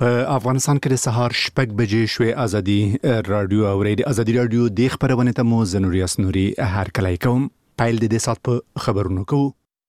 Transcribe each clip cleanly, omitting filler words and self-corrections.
په افغانستان کې د سهار 6 بجې شوې ازادي رادیو اوري د ازادي رادیو د خبرونه ته مو زنوري اسنوري هر کله کوم پایل د دې سات په خبرونو کو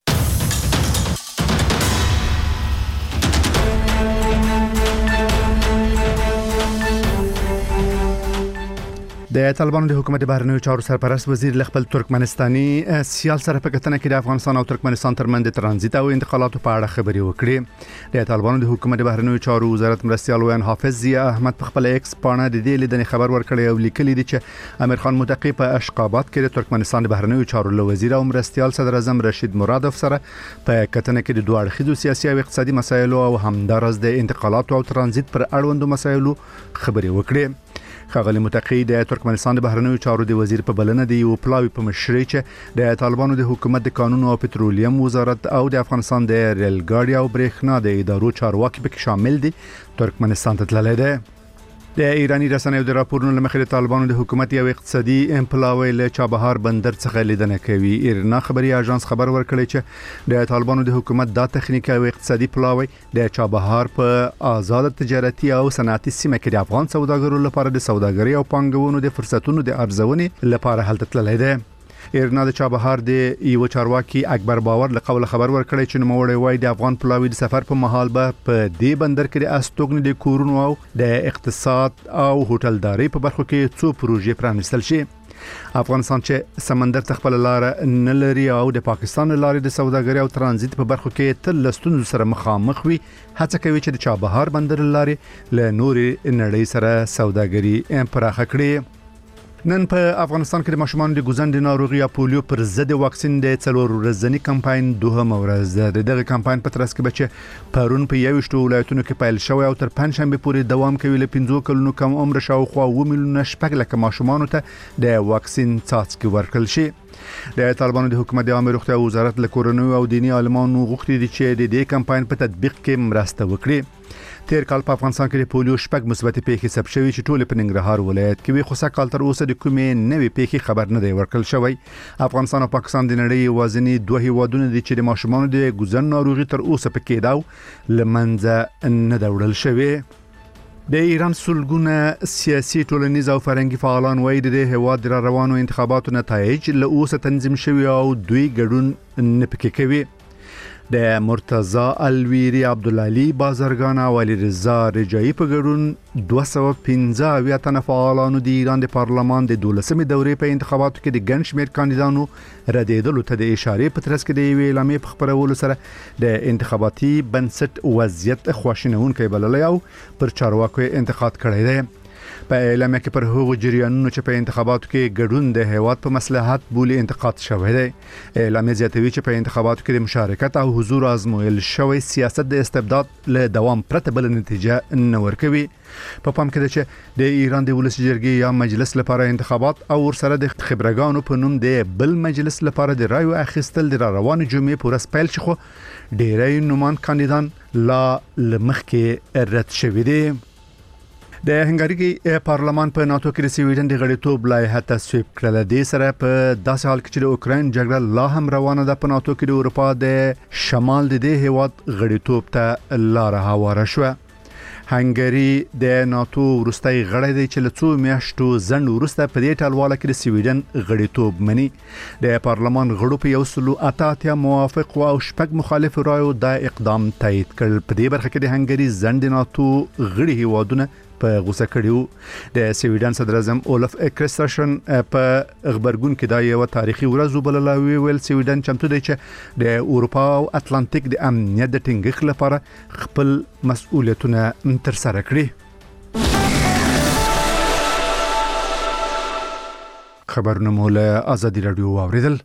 د طالبانو د حکومت بهرنیو چارو سرپرست وزیر خپل ترکمنستاني سیال سره په کتنه کې د افغانستان او ترکمنستان ترمنځ د ترانزیت او انتقالاتو په اړه خبري وکړي. د طالبانو د حکومت بهرنیو چارو وزارت مرستيال وین حافظ ضیاء احمد په خپل ایکس پاڼه د دې لیدنې خبر ورکړی او لیکلی دی چې امیر خان متقی په اشقابات کې د ترکمنستان د بهرنیو چارو له وزیر او مرستيال صدر اعظم رشید مرادوف سره په کتنه کې د دوه اړخیزو سیاسي او اقتصادي مسایلو او همدارس د انتقالاتو او ترانزیت پر اړوندو مسایلو خبري وکړي. خغلی متقی د ترکمنستان د بهرنیو چارو د وزیر په بلنه دی او پلاوی په مشرۍ چې د طالبانو د حکومت د قانون او پټرولیم وزارت او د افغانستان د ریل ګاډي او برېښنا د ادارو چارواکي پکې شامل دي ترکمنستان ته تللی دی. د ایرانی رسنیو د راپورونو لمخې د طالبانو د حکومت یو اقتصادي پلاوی له چابهار بندر څخه لیدنه کوي. ایرنا خبري اژانس خبر ورکړی چې د طالبانو د حکومت د تخنیکی او اقتصادي پلاوی د چابهار په آزاد تجارتي او صنعتي سیمه کې د افغان سوداګرو لپاره د سوداګرۍ او پانګونو د فرصتونو د ارزونې لپاره هلته تللی دی. ایرنا د چابهار د یو چارواکي اکبر باور له قول خبر ورکړی چې نوموړی وای د افغان پلاوی د سفر په محل به په دې بندر کې د استوګنې د کورونو او د اقتصاد او هوټلداري په برخو کې څو پروژې پرانیستل شي. افغانستان چې سمندر ته خپل لار نه لري او د پاکستان لارې د سوداګرۍ او ترانزیت په برخو کې تل لستون سره مخامخ وي هڅه کوي چې د چابهار بندر لارې له نورې نړۍ سره سوداګري پراخه کړي. نن په افغانستان کې د ماشومان د ګوزن د ناروغي یا پولیو پر ضد واکسین د 4 ورځنی کمپاین دوه ورځ ده. دغه کمپاین په ترڅ کې بچ پرون په 21 ولایتونو کې پیل شوی او تر پنځشنبه پورې دوام کوي. له 15 کلونو کم عمر شاوخوا 2 میلیونه شپږ لک ماشومان ته د واکسین څاڅکي ورکړل شي. د طالبانو د حکومت د عامه روغتیا وزارت له کورونو او دینی عالمانو غوښتي دي چې د دې کمپاین په تطبیق کې مرسته وکړي. تیر کال په افغانستان کې د پولیو شپږ مثبت پیښې ثبت شوې چې ټول په ننګرهار ولایت کې وي، خو سږ تر اوسه د کومې نوې پیښې خبر نه دی ورکړل شوی. افغانستان او پاکستان د نړۍ وازني دوه هیوادونه دي چې د ماشومانو د ګوزن ناروغي تر اوسه پکې داو لمنځه نه دوړل شوی. د ایران سلګونه سیاسي ټولنیز او فرهنګي فعالان وایي د هیواد د روانو انتخاباتو نتایج له اوسه تنظیم شوی او دوی ګډون نه پکې کوي. د مرتضی الویری عبدالعلی بازرگان او علی رضا رجایی په ګډون 215 تنه فعالانو د ایران د پارلمان د 12مې دورې په انتخاباتو کې د ګڼ شمېر کاندیدانو ردېدلو ته د اشارې په ترڅ کې د یوې اعلامیې په خپرولو سره د انتخاباتي بنسټ وضعیت خواشینونکی بللی او پر چارواکو انتقاد کړی دی. په اعلامیه کې پر هغو جریانونو چې په انتخاباتو کې ګډون د هیواد په مصلحت بولی انتقاد شوی دی. اعلامیه زیاتوي چې په انتخاباتو کې د مشارکت او حضور آزمویل شوی سیاست د استبداد له دوام پرته بل نتیجه نه ورکوي. په پام کې ده چې د ایران د ولسي جرګې یا مجلس لپاره انتخابات او ورسره د خبرګانو په نوم د بل مجلس لپاره د رایو اخیستل د روانې جمعې په ورځ پیل شي، خو ډېری نومان کاندیدان لا لمخکې رد شوي دي. د هنګری پارلمان په ناتو کې د سویډن د غړیتوب لایحه تصویب کړل. د سره په داسې حال کې چې د اوکراین جګړه لا هم روانه ده، په ناتو کې د اروپا د شمال د دې هیواد غړیتوب ته لار هواره شوه. هنګری د ناتو وروستۍ غړی دی چې له څو میاشتو ځنډ وروسته په دې ټلواله کې د سویډن غړیتوب مني. د پارلمان غړو په 188 موافق او 6 مخالف رایو د اقدام تایید کړ. په دې برخه کې د هنګری ځنډ د ناتو غړي هیوادونه په غوسه کړیو. د سویډن صدر اعظم اولف کرسترشن په خبرګون کې دا یو تاریخي ورځ وبلله. ویل سویډن چمتو دی چې د اروپا او اتلانتیک د امنیت د ټینګښت لپاره خپل مسؤلیتونه ترسره کړي. خبرونه مو له ازادي رادیو واوریدل.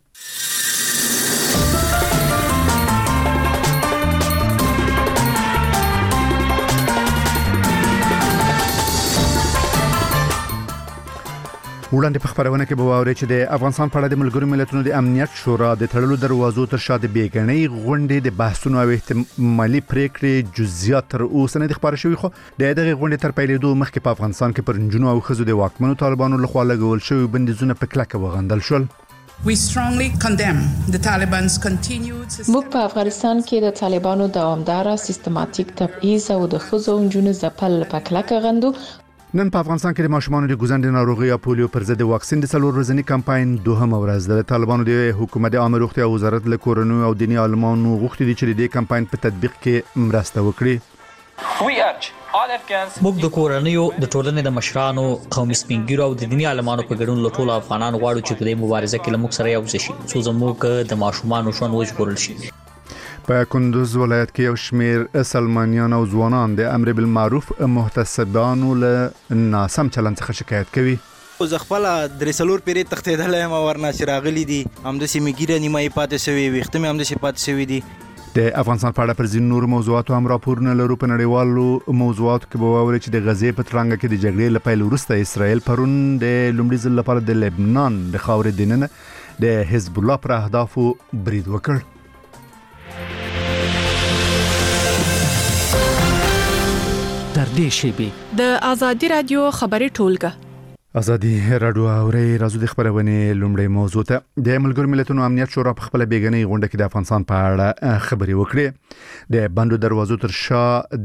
وړاندې په خبرونه کې به واوري چې د افغانستان په اړه د ملګرو ملتونو د امنیت شورا د تړلو دروازو تر شا د بیګنۍ غونډې د بحثونو او احتمالي پریکړې جزئیات تر اوسه نه خبر شوی، خو د دغه غونډې تر پیلېدو مخکې په افغانستان کې پر نجونو او ښځو د واکمنو طالبانو لخوا لګول شوی بندیزونه په کلکه وغندل شول. We strongly condemn the Taliban's continued موږ په افغانستان کې د طالبانو دوامداره سیستماتیک تبعیض او د ښځو او نجونو ځپل په کلکه غندو. نن په افغانستان کې د ماشومانو د ګوزندې ناروغي یا پولیو پر ضد واکسین د 4 ورځنی کمپاین دوهمه ورځ ده. طالبانو د حکومت عامه روغتیا وزارت له کورونو او دیني عالمانو غوښتي دي چې د کمپاین په تطبیق کې مرسته وکړي. موږ د کورنیو د ټولنې د مشرانو قومي سپینګیرو او د دیني عالمانو په ګډون له ټولو افغانانو غواړو چې په دې مبارزه کې له موږ سره یو ځای شي څو زموږ د ماشومانو ژوند وژغورل شي. په کندوز ولایت کې یو شمېر سلمانیان او ځوانان د امر بالمعروف محتسبانو له ناسم چلند څخه شکایت کوي. زه خپل درې څلور پیرې تښتېدلی یم ورنه چې راغلي دي همداسې مې ږیره نیمه یې پاتې شوې ویښته مې همداسې پاتې شوي دي. د افغانستان په اړه پر ځینو نورو موضوعاتو هم راپورونه لرو. په نړیوالو موضوعاتو کې به واورئ چې د غزې په ترانګه کې د جګړې له پیل وروسته اسرائیل پرون د لومړي ځل لپاره د لبنان د خاورې دننه د حزب الله پر اهدافو برید وکړ. تر دې شیبې د ازادي رادیو خبري ټولګه ازادي رادیو اوري رازو د خبرونه لومړی موضوع ته د ملګرو ملتونو امنیت شورا په خپل بیګنۍ غونډه کې د افغانستان په اړه خبري وکړي. د بندو دروازو تر شا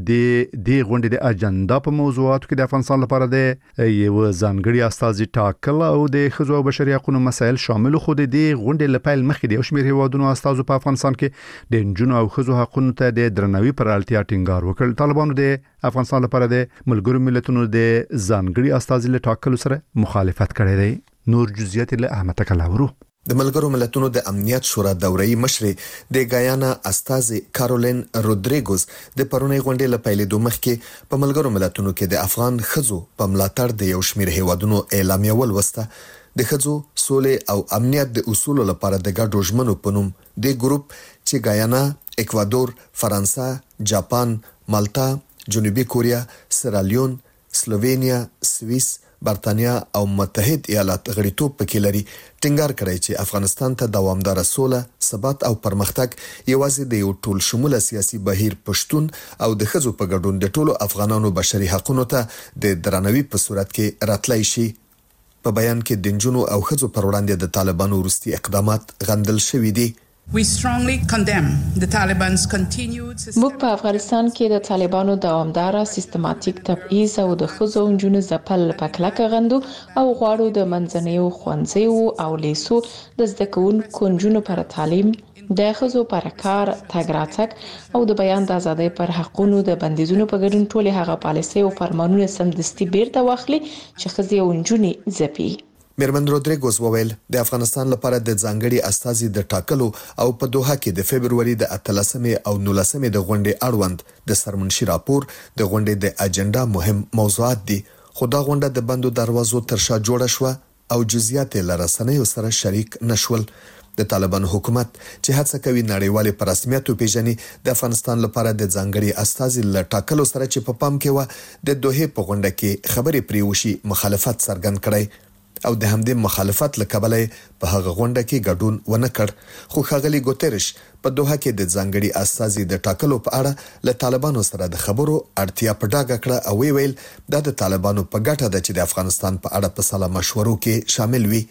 د غونډې د اجنډا په موضوعاتو کې د افغانستان لپاره د یو ځانګړي استازي ټاکل او د ښځو او بشري حقوقو مسایل شامل خو د غونډې لپاره مخکې د شمیر هیوادونو استازو په افغانستان کې د جنونو او ښځو حقوقو ته د درناوي پر اړتیا ټینګار وکړ. طالبانو د افغانستان لپاره د ملګرو ملتونو د ځانګړي استازي له ټاکلو سره مخالفت کړی دی. نور جزئیات له احمد کلاورو. د ملګرو ملتونو د امنیت شورا دوره‌ای مشر د ګایانا استازي کارولین رودریګوز د پرونی غونډې له پیلېدو مخکې په ملګرو ملتونو کې د افغان ښځو په ملاتړ د یو شمېر هیوادونو اعلامیه ولوسته. د ښځو سولې او امنیت د اصولو لپاره د ګډو ژمنو په نوم د ګروپ چې ګایانا، اکوادور، فرانسه، جاپان، مالټا، جنوبي کوریا، سیرالیون، سلووینیا، سویس، برتانیا او متحد ایالات غړیتوب پکې لري ټینګار کړی چې افغانستان ته دوامدار سوله، ثبات او پرمختګ یوازې د یو ټول شموله سیاسي بهیر پښتون او د ښځو په ګډون د ټولو افغانانو بشري حقوقو ته د درناوي په صورت کې راتلای شي. په بیان کې د جنونو او ښځو پر وړاندې د طالبانو وروستي اقدامات غندل شوي دي. We strongly condemn the Taliban's continued موږ په افغانستان کې د طالبانو دوامداره سیستماتیک تبعیض او د ښځو او نجونو ځپل په کلکه غندو او غواړو د منځنیو ښوونځیو او لیسو د زده کوونکو نجونو پر تعلیم، د ښځو پر کار، تګ راتګ او د بیان د ازادۍ پر حقونو د بندیزونو په ګډون ټولې هغه پالیسۍ او فرمانونه سمدستي بیرته واخلي چې ښځې او نجونې ځپي. میرمن رودریګوز وویل د افغانستان لپاره د ځانګړي استازي د ټاکلو او په دوحه کې د فبرवरी د 18 او 19 د غونډې اړوند د سرمنشي راپور د غونډې د اجنډا مهم موضوعات دي. خو دا غونډه د بندو دروازو تر شا جوړه شوه او جزئیات یې له رسنیو سره شریک نشول. د طالبانو حکومت چې هڅه کوي نړیوال په رسمیت پیژني د افغانستان لپاره د ځانګړي استازي له ټاکلو سره چې په پام کې و د دوحه په غونډه کې خبرې پریوشي مخالفت څرګند کړي او د همدې مخالفت لکبله په هغه غونډه کې ګډون ونه کړ. خو ښاغلي ګوتریش په دوحه کې د ځانګړي استازي د ټاکلو په اړه له طالبانو سره د خبرو اړتیا په ډاګه کړه او ویل دا د طالبانو په ګټه ده چې د افغانستان په اړه په سلا مشورو کې شامل وي.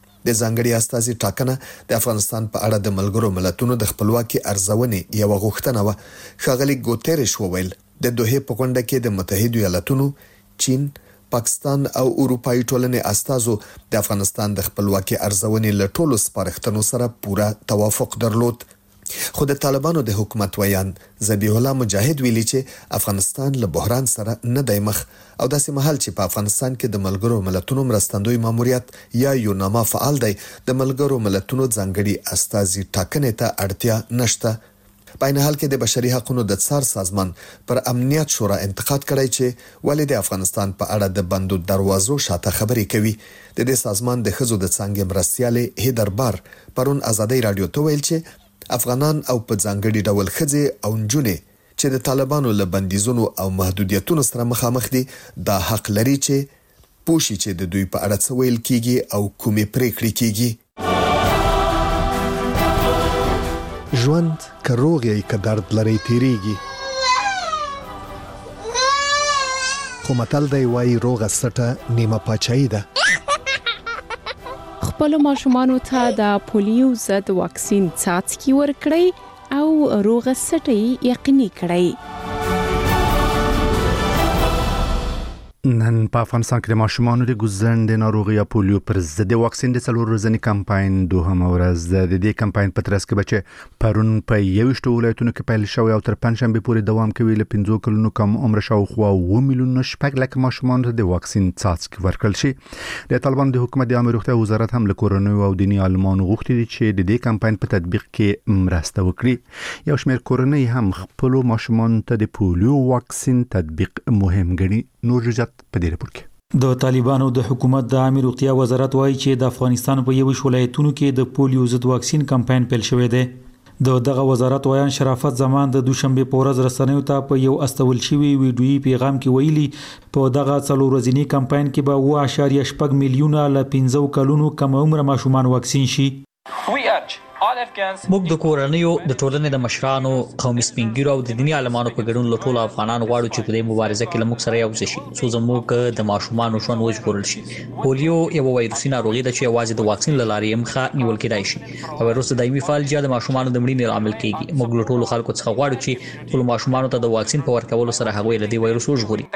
د ځانګړي استازي ټاکنه د افغانستان په اړه د ملګرو ملتونو د خپلواکي ارزونې یو غوښتنه و. ښاغلي ګوتریش وویل د دوحه په غونډه کې د متحده ایالاتونو، چین، پاکستان او اروپאי ټولنې استازو د افغانستان د خپلواکي ارزونې له ټولو سپارښتنو سره پوره توافق درلود. خو د طالبانو د حکومت ویان ذبیح الله مجاهد ویلي چې افغانستان له بحران سره نه دی مخ او داسې مهال چې په افغانستان کې د ملګرو ملتونو مرستندوی ماموریت یا یوناما فعال دی د ملګرو ملتونو ځانګړي استازي ټاکنې ته اړتیا نشته. په عین حال کې د بشري حقوقو د څار سازمان پر امنیت شورا انتقاد کړی چې ولې د افغانستان په اړه د بندو دروازو شاته خبرې کوي. د دې سازمان د ښځو د څانګې مرستیالې هیدر بار پرون ازادي رادیو ته ویل چې افغانان او په ځانګړي ډول ښځې او نجونې چې د طالبانو له بندیزونو او محدودیتونو سره مخامخ دي دا حق لري چې پوښي چې د دوی په اړه څه ویل کیږي او کومې پریکړې کیږي. ژوند که روغ یې که درد لري تیریږي، خو متل دی وایي روغه سټه نیمه پاچایي ده. خپل ماشومانو ته د پولیو ضد واکسین څاڅکي ورکړئ او روغ سټي یقیني کړئ. نن په افغانستان کې د ماشومانو د ګوزندې ناروغي یا پولیو پر ضد واکسین د 4 ورځې کمپاین دوهمه ورځ د دې کمپاین په ترڅ کې بچي پرون په 21 ولایتونو کې پیل شوی او تر پنځشنبه پورې دوام کوي. له 5 کلونو کم عمر شاوخوا 2 میلیون شپږ لک ماشومان د واکسین څاڅکي ورکړل شي. د طالبانو د حکومت د عامه روغتیا وزارت هم له کورونو او دیني عالمانو غوښتي دي چې د دې کمپاین په تطبیق کې مرسته وکړي. یو شمېر کورنۍ هم خپل ماشومان ته د پولیو واکسین تطبیق مهم ګڼي. نور جزات په دې رپورت کې د طالبانو د حکومت د عامه روغتیا وزارت وایي چې د افغانستان په 21 ولایتونو کې د پولیو ضد واکسین کمپاین پیل شوی دی. دغه وزارت وایي شرافت زمان د دوشنبه په ورځ رسنیو ته په یو استول شوی ویډیویي پیغام کې ویلي په دغه 4 ورځنی کمپاین کې به 2.8 میلیونه له 15 کلونو کم عمر ماشومان واکسین شي. موږ د کورنیو د ټولنې د مشرانو قومي سپینګیرو او د دیني عالمانو په ګډون له ټولو افغانان غواړو چې په دې مبارزه کې له موږ سره یو شي څو زموږ د ماشومان ژوند وژغورل شي. پولیو یو وایروسي ناروغي ده چې یوازې د واکسین له لارې مخه نیول کېدای شي. وایروس د دایمي فعالیت د ماشومان د مړینې عامل کیږي. موږ له ټولو خلکو څخه غواړو چې ټول ماشومان ته د واکسین په ورکولو سره هغوی له دې وایروس وژغوري.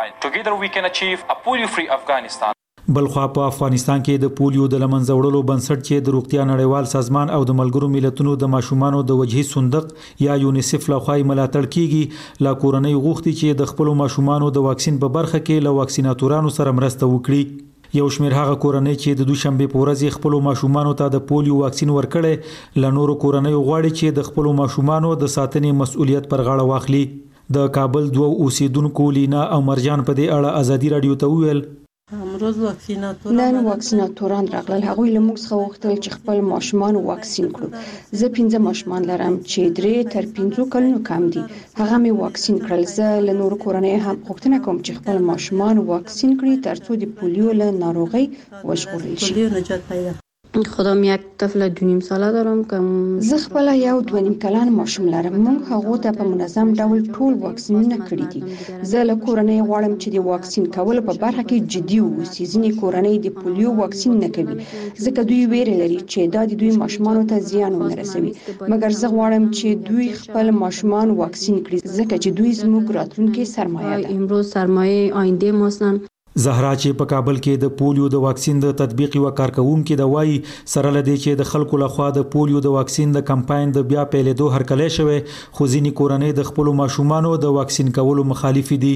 بلخوا په افغانستان کې د پولیو د لمنځه وړلو بنسټ چې د روغتیا نړیوال سازمان او د ملګرو ملتونو د ماشومانو د وجهي صندوق یا یونیسف لخوا ملاتړ کیږي. لا کورنۍ غوښتي چې د خپل ماشومانو د واکسین په برخه کې له واکسیناتورانو سره مرسته وکړي. یو شمېر هغه کورنۍ چې د دوشنبه په ورځ خپل ماشومانو ته د پولیو واکسین ورکړي له نورو کورنۍ غواړي چې د خپل ماشومانو د ساتنې مسؤلیت پر غاړه واخلي. د کابل 2 اوسیدونکو لینا او مرجان په دې اړه ازادي رادیو ته وویل نن واکسیناتوران راغلل. هغوی له موږ څخه وغوښتل چې خپل ماشومان واکسین کړو. زه 15 ماشومان لرم چې 3 تر 15 کلونو کم دي. هغه مې واکسین کړل. زه له نورو کورنۍ هم غوښتنه کوم چې خپل ماشومان واکسین کړي ترڅو د پولیو له ناروغۍ وژغورل شي. خودم یک طفل 2.5 ساله دارم که زه خپل یو 2.5 کلن ماشوم لرم. موږ هغه ته په منظم ډول ټول واکسینونه کړی دي. زه له کورنۍ غواړم چې د واکسین کولو په برخه کې جدي ووسي. ځینې کورنۍ د پولیو واکسین نه کوي ځکه دوی ویره لري چې دا د دوی ماشومانو ته زیان ورسوي. مګر زه غواړم چې دوی خپل ماشومان واکسین کړي ځکه چې دوی زموږ راتلونکي سرمایه ده. امروز سرمایه آینده ماستن. زهرا چې په کابل کې د پولیو د واکسین د تطبیق او کارکونکو د وایي سره لدی چې د خلکو لخوا د پولیو د واکسین د کمپاین د بیا پیلېدو هرکلی شوی خو ځینې کورنۍ د خپل ماشومانو د واکسین کولو مخالف دي.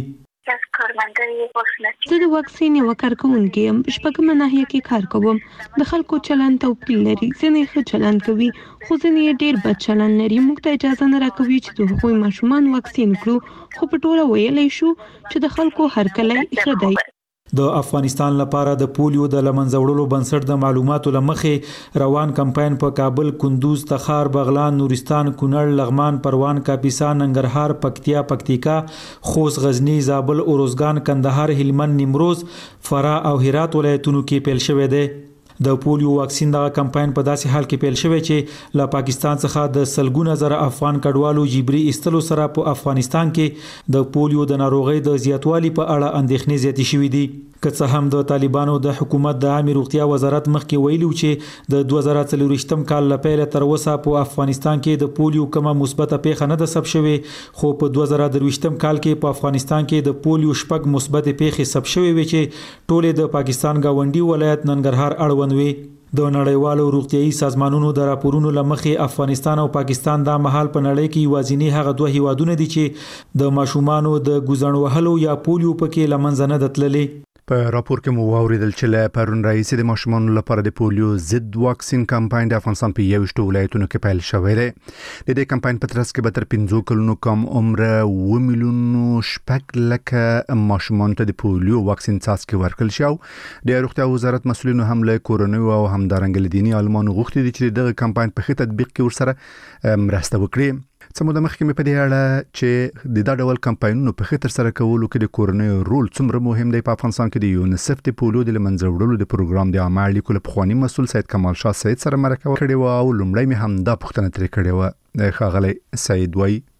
زه د واکسین یو کارکونکو یم. شپږمه ناحیه کې کار کوم. د خلکو چلند توپیر لري. ځینې ښه چلند کوي خو ځینې ډېر بد چلند لري. موږ ته اجازه نه راکوي چې د هغوی ماشومان واکسین کړو خو په ټوله ویلی شو چې د خلکو هرکلی ښه دی. د افغانستان لپاره د پولیو د لمنځه وړلو بنسټ د معلوماتو لمخې روان کمپاین په کابل، کندوز، تخار، بغلان، نورستان، کونړ، لغمان، پروان، کاپیسا، ننګرهار، پکتیا، خوست، غزنی، زابل، اروزګان، کندهار، هلمند، نیمروز، فراه او هرات ولایتونو کې پیل شوی دی. د پولیو واکسین د کمپاین په داسې حال کې پیل شوی چې له پاکستان څخه د سلګونه زره افغان کډوالو جبري ایستلو سره په افغانستان کې د پولیو د ناروغۍ د زیاتوالي په اړه اندېښنې زیاتې شوې دي. که څه هم د طالبانو د حکومت د عامه روغتیا وزارت مخکې ویلو چې د 2024 کال لپاره تر اوسه په افغانستان کې د پولیو کومه مثبته پیښه نه ده ثبت شوې، خو په 2023 کال کې په افغانستان کې د پولیو شپږ مثبت پیښې ثبت شوې وي چې ټولې د پاکستان گاونډي ولایت ننګرهار اړوند وي. د نړیوالو روغتيایي سازمانونو د راپورونو لمخې افغانستان او پاکستان د مهال په نړۍ کې یوازینی هغه دوه هیوادونه دي چې د ماشومانو د ګوزڼ وهلو یا پولیو پکې لمنځه نه دتللي. په راپور کې مو واوریدل چې له پرون رئیس د ماشومانو لپاره د پولیو ضد واکسین کمپاین د افغانستان په 21 ولایتونو کې پیل شوی دی. د دې کمپاین په ترڅ کې به تر 15 کلونو کم عمر 2 میلیون شپږ لکه ماشومان ته د پولیو واکسین څاڅکي ورکړل شي. د روغتیا وزارت مسؤلینو هم له کورونو او همدارنګ دیني عالمانو غوښتي دي چې دغه کمپاین په ښه تطبیق کې ورسره مرسته وکړي. څومره د مخکې په دې اړه چې د دا ډول کمپاینونو په خطر سره کولو کې د کورنۍ رول څومره مهم دی په افغانستان کې د یونیسف د پولیو د لمنځه وړلو د پروګرام د عامه اړیکو له پخواني مسؤل سید کمال شاه سید سره مرکه کړې و او لومړی مې هم دا پوښتنه ترې کړې و. ښاغلی سید وایي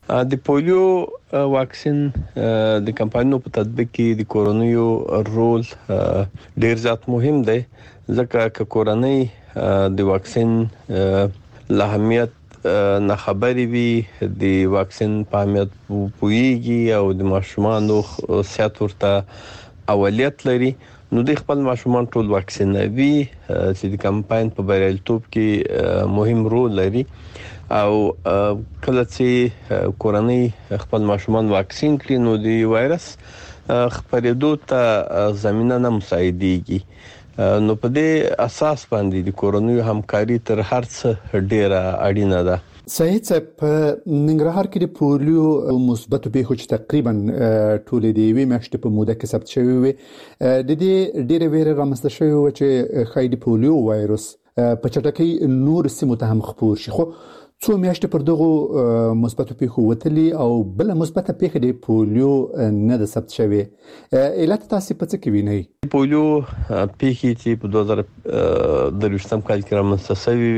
د پولیو واکسین د کمپاینونو په تطبیق کې د کورونیو رول ډیر زیات مهم دی ځکه چې کورنۍ د واکسین اهمیت نه خبري وي د واکسین په اهمیت پوهیږي او د ماشومانو صحت ورته اولویت لري نو د خپل ماشومان ټول واکسینوي چې د کمپاین په بریالیتوب کې مهم رول لري او کله چې کورنۍ خپل ماشومان واکسین کړي نو د وایرس خپرېدو ته زمينه نه مساعدېږي نو په دې اساس باندې د کورونیو همکاري تر هر څه ډیره اړینه ده. سعید صاحب په ننګرهار کې د پولیو مثبت پیښو چې تقریبا ټول دی وی مشته په موده کې ثبت شوی وي د دې ډیره ویره رامنځته شوی و چې خایي پولیو وایروس په چټکۍ نور سیمو ته هم خپور شي خو څو میاشتې پر دغه مثبت پیښو وتلی او بل مثبت پیښه د پولیو نه د ثبت شوی علت تاسو په څه کې وینئ؟ پولیو پیښې چې په 2023 کال کې رامنځته شوی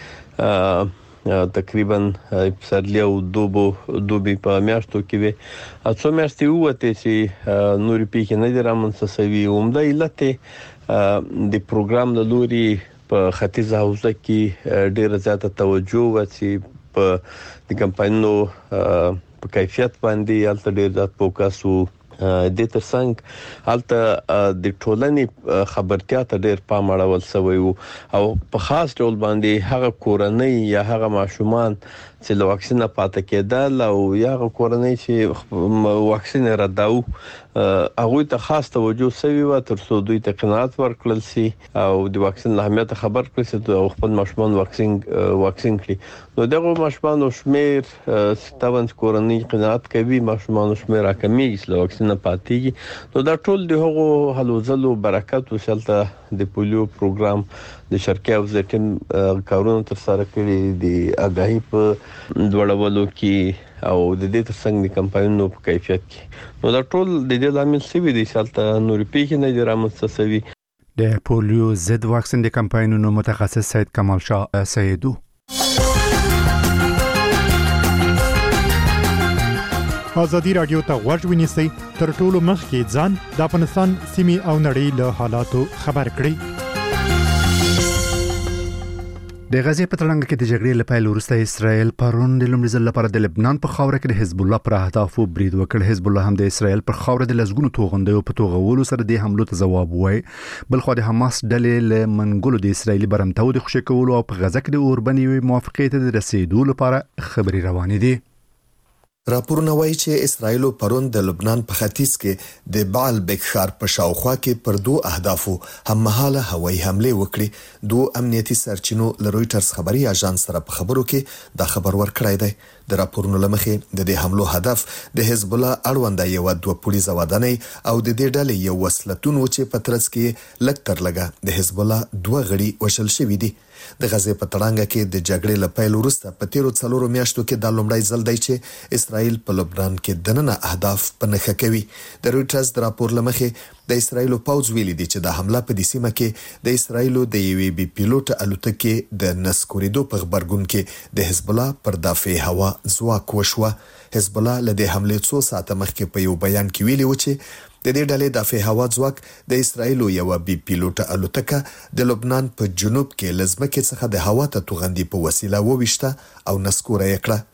وي تقریبا پسرلی او دوبي په میاشتو کې وي څو میاشتې وته چې نوري پیښې نه دي رامنځته شوی عمده علت د پروګرام له لوري په ختیځه حوزه کې ډیره زیاته توجه وسی په د کمپاینونو په کیفیت باندې الته ډیر زیات فوکس وو د ترڅنګ الته د ټولنې خبرتیا ته ډیر پام اړول شوی وو او په خاص ډول باندې هغه کورنۍ یا هغه ماشومان چې له واکسین پاتې کېدل او یا کورنۍ چې واکسین رداو هغه ته خاص توجه شوی و تر څو دوی ته قناعت ورکړل شي او د واکسین اهمیت خبر کړي چې خپل ماشومان واکسین کړي نو دغه ماشومان شمیر 57 کورنۍ قناعت کوي ماشومان شمیر راکمېږي له واکسین پاتېږي نو دا ټول د هغو حلوزلو برکت وشلته د پولیو پروګرام د شرقي حوزه ټیم کارونه تر سره کړي د اگاهي په دوړولو کې او د دې ترڅنګ د کمپاینونو په کیفیت کې نو دا ټول د دې لامل سوي دي چې نور پیښې نه دي رامنځته شوي. د پولیو ضد واکسین د کمپاینونو متخصص سید کمال شاه سیدو. ازادي رادیو ته غوږ ونیسئ تر ټولو مخکې ځان د افغانستان سیمې او نړۍ له حالاتو خبر کړئ. د غزې په تړنګ کې د جګړې لپاره وروسته اسرائیل پرون د لومړي ځل لپاره د لبنان په خاوره کې د حزب الله پر اهدافو برید وکړ. حزب الله هم د اسرائیل پر خاوره د لزګونو توغندیو په توغولو سره د حملو ته جواب وای بل خو د حماس ډلې له منګولو د اسرائیلي برمتو د خوشی کولو او په غزه کې د اوربني موافقه ته د رسیدو لپاره خبري روانې دي. راپورونه وایي چې اسرائیل پرون د لبنان په ختیځ کې د بعلبک ښار په شاوخوا کې پر دوه اهدافو هممهاله هوایي حمله وکړي. دوه امنیتي سرچینو له رويټرز خبري اژانس سره په خبرو کې دا خبر ورکړی دی. د راپورونو لمخې د دې حملو هدف د حزب الله اړوند یو دوه پولیسو ودانۍ او د دې ډلې یو وسلتون و چې په ترڅ کې لکتر لګه د حزب الله دوه غړي وشل شوی دي. د غزې په تړانګه کې د جګړې لپاره وروسته په تیرو 4 میاشتو کې د لومړی ځل دی چې اسرائیل په لبنان کې دننه اهداف په نښه کوي. د رويټرز د راپور لمخې د اسرائیل پوځ ویلي دی چې د حمله په دسیمه کې د اسرائیل د یوې بي پیلوټ الوتکې د نسکوریدو په خبرګون کې د حزب الله پر دافع هوا ځواک وشوه. حزب الله له دې حمله 2 ساعته مخکې په یو بیان کې ویلي و چې د دې ډلې دافع هوا ځواک د اسرائیل یو بي پیلوټ الوتکه د لبنان په جنوب کې لزمکه څخه د هوا ته توغندي په وسیله وويشته او نسکوره یې کړه.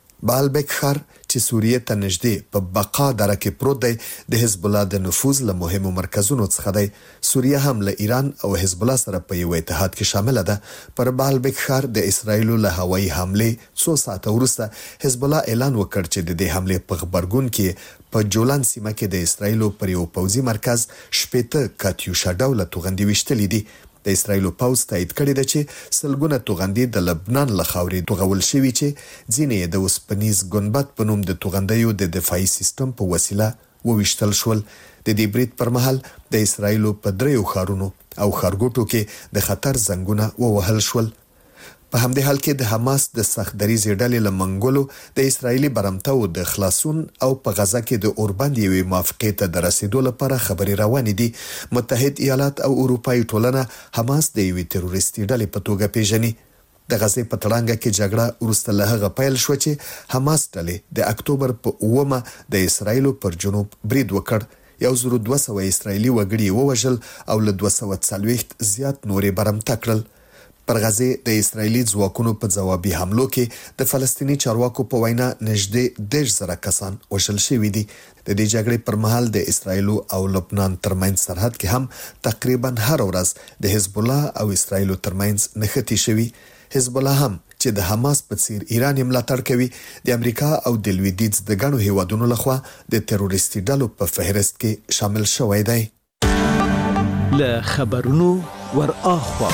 بالبک ښار چې سوریه ته نږدې په بقا دره کې پروت دی د حزب الله د نفوذ له مهمو مرکزونو څخه دی. سوریه هم له ایران او حزب الله سره په یو اتحاد کې شامل ده. پر بالبک ښار د اسرائیل له هوایي حمله 2 ساعته وروسته حزب الله اعلان وکړ چې د دې حمله په خبرګون کې په جولان سیمه کې د اسرائیل پر یو پوځي مرکز شپېته کاتیوشا ډوله توغندي وشتلې دي. د اسرائیل پوځ تایید کړی دی چې سلګونه توغندي د لبنان له خاورې توغول شوي چې ځینې د وسپنیز ګنبد په نوم د توغندیو د دفاعي سیستم په وسیله وویشتل شول. د دې برید پر مهال د اسرائیل په 3 ښارونو او ښارګوټو کې د خطر زنګونه ووهل شول. په همدې حال کې د حماس د سخت دریځ ډلې له منګولو د اسرایلی برمتو د خلاصون او په غزه کې د اوربند یوې موافقې ته د رسیدو لپاره خبري روانې دي. متحد ایالات او اروپאי ټولنه حماس د یوې تروریستي ډلې په توګه پیژني. د غزې په تړانګه کې جګړه وروسته له هغه پیل شو چې حماس ډلې د اکتوبر په 9 د اسرایل پر جنوب برید وکړ 1200 اسرایلی وګړي ووژل او له 240 زیات نورې برمته کړل. پر غزې د اسرایلی ځواکونو په ځوابي حملو کې د فلسطینی چارواکو په وینا نږدې 10,000 کسان وژل شوي دي. د دې جګړې پر مهال د اسرایل او لبنان ترمنځ سرحد کې هم تقریبا هر ورځ د حزب الله او اسرایل ترمنځ نښتې شوي. حزب الله هم چې د حماس په څیر ایران ملاتړ کوي د امریکا او د لویدیځ د ګڼو هیوادونو لخوا د تروریستي ډلو په فهرست کې شامل شوی دی. له خبرونو ور اخوا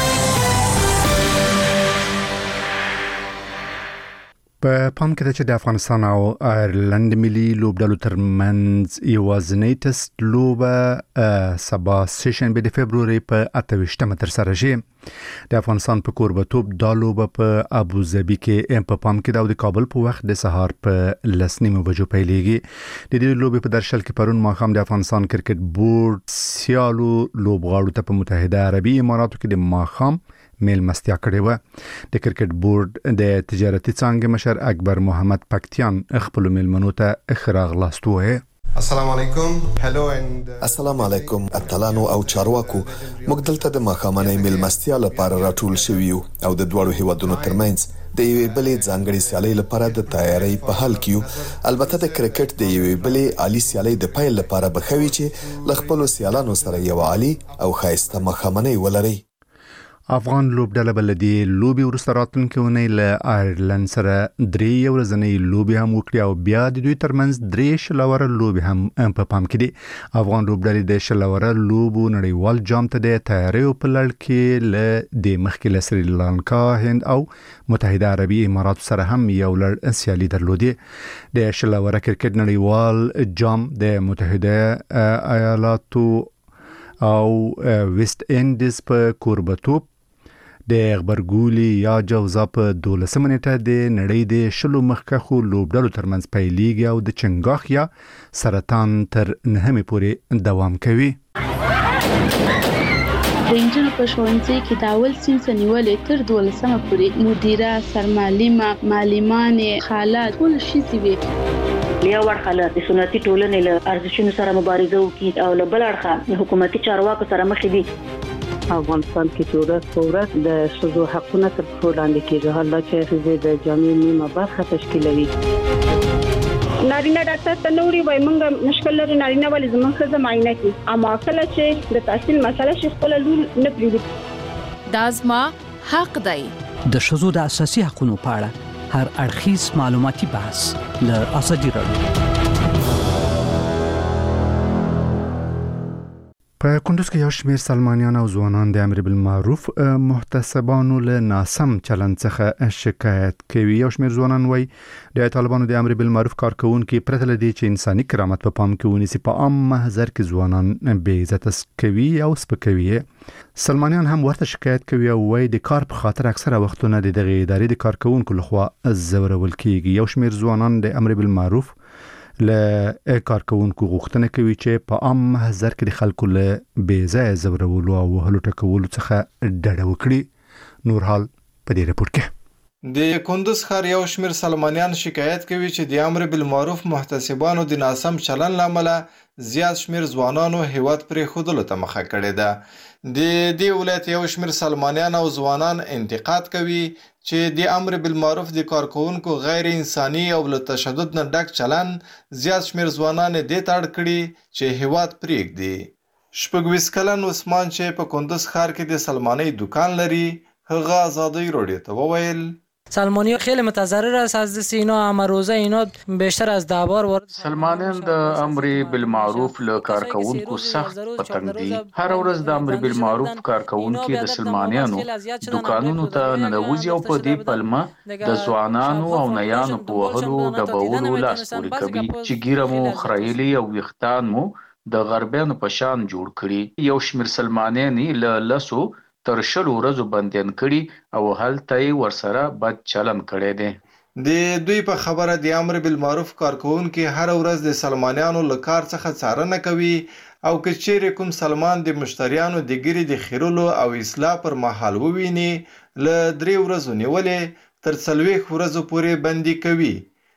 په پام کې ده چې د افغانستان او آیرلند ملي لوبډلو ترمنځ یوازینی ټیسټ لوبه سبا سه د فبروري په 28 ترسره شي. د افغانستان په کوربتوب دا لوبه په ابوظبي کې په پام کې ده او د کابل په وخت د سهار په 10:30 بجو پیلېږي. د دې لوبې په درشل کې پرون ماښام د افغانستان کرکټ بورډ سیالو لوبغاړو ته په متحده عربي اماراتو کې د ماښام میل مستیا کړې و. د کرکټ بورډ د تجارتي څانګې مشر اکبر محمد پکتیان خپل میلمنو ته اخراغ لاستوه. السلام علیکم. هلو اند السلام علیکم اتلانو او چارواکو. موږ دلته د ماښامنۍ میل مستیا لپاره راټول شوي یو او د دوړو هیوادونو ترمنځ د یوې بلې ځانګړي سیالۍ لپاره د تیاری په حال کې یو. البته د کرکټ د یوې بلې عالی سیالۍ د پیل لپاره بخوي چې ل خپل سیالانو سره یو عالی او خاصه ماښامنۍ ولري. افغان لوبډله بل دی لوبي ورسته راتلونکي ونې له آیرلند سره 3 ورځنۍ لوبي هم وکړي او بیا د دوی ترمنځ 3 شلوره لوبي هم په پام کې دي. افغان لوبډلې د شلوره لوبو نړیوال جام ته د تیاری په لړ کې له د مخکې له سریلانکا، هند او متحده عربي امارات سره هم یو لړ سیالي درلودي. د شلوره کرکټ نړیوال جام د متحده ایالاتو او ویسټ انډیز په کوربتوب د غبرګولي یا جوزا په 12 منټه د نړۍ د شلو مخکخو لوبډلو ترمنځ پیلېږي او د چنګاخ یا سرطان تر 9 پورې دوام کوي. د انجنونو په ښوونځي کې د اول صنف نیولې تر 12 پورې مدیره، سرمعلمه، معلمانې، خالات ټول شي وي. یو ورخه د سنتي ټولنې له ارزښتونو سره مبارزه وکړي او له بل اړخه حکومتي چارواکو سره مخ دي. افغانستان کې چې ورځ په ورځ د ښځو حقونه تر پښو لاندې کېږي. حالا چې ښځې د جامع نیمه برخه تشکیلوي. نارینه ډاکټر ته نوري وای مونږ مشکل لري نارینه ولې زموږ ښځه معاینه کوي اما کله چې د تحصیل مسله شي خپل لور نه پریږدي. دا زما حق دی. د ښځو د اساسي حقوقو په اړه هر اړخیز معلوماتي بحث له ازادي راډیو. په کندوز کې یو شمېر سلمانیان او ځوانان د امر بالمعروف محتسبانو له ناسم چلند څخه شکایت کوي. یو شمېر ځوانان وایي د طالبانو د امر بالمعروف کارکونکو پرته له دې چې انساني کرامت په پام کې ونیسي په عام محضر کې ځوانان بې عزت کوي او سپکوي. سلمانیان هم ورته شکایت کوي او وایي د کار په خاطر اکثره وختونه د دغه ادارې د کارکونکو لخوا زورول کیږي. یو شمېر ځوانان د امر بالمعروف له کارکونکو غوښتنه کوي چې په عام محضر کې د خلکو له بې ځایه زورولو او وهلو ټکولو څخه ډډه وکړي. نور حال په دې رپورټ کې د کندوز ښار یو شمېر سلمانیان شکایت کوي چې د امر بالمعروف محتسبانو د ناسم چلن لامل زیات شمېر ځوانانو هیواد پرې خودلو ته مخه کړې ده. د دې ولایت یو شمېر سلمانیان او ځوانان انتقاد کوي چې د امر بالمعروف د کارکونکو غیر انساني او له تشدد نه ډک چلن زیات شمېر ځوانان دې ته اړ کړي چې هیواد پرېږدي. 26 کلن عثمان چې په کندوز ښار کې د سلمانۍ دکان لري هغه آزادی راډیو ته وویل سلمانی‌ها خیلی متضرر است از دست اینا. اما روزه اینا بیشتر از 10 بار وارد سلمانیان د امر بالمعروف له کارکونکو سخت پتنګ دي. هر ورځ د امر بالمعروف کارکونکو د سلمانیانو دکانونو ته ننوځي او په دې پلمه د ځوانانو او نیانو په وهلو ډبولو لاس پورې کوي چې ګیره مو خړایلي او ویښتان مو د غربیانو په شان جوړ کړي. یو شمېر سلمانیان له لسو تر 10 ورځو بندیان کړي او هلته ورسره بد چلن کړی دی. د دوی په خبره د امر بالمعروف کارکونکي هر ورځ د سلمانیانو له کار څخه څارنه کوي او که چیرې کوم سلمان د مشتریانو د ګیرې د خیرولو او اصلاح پر مهال وویني له 3 ورځو نیولې تر 40 ورځو پورې بندي کوي.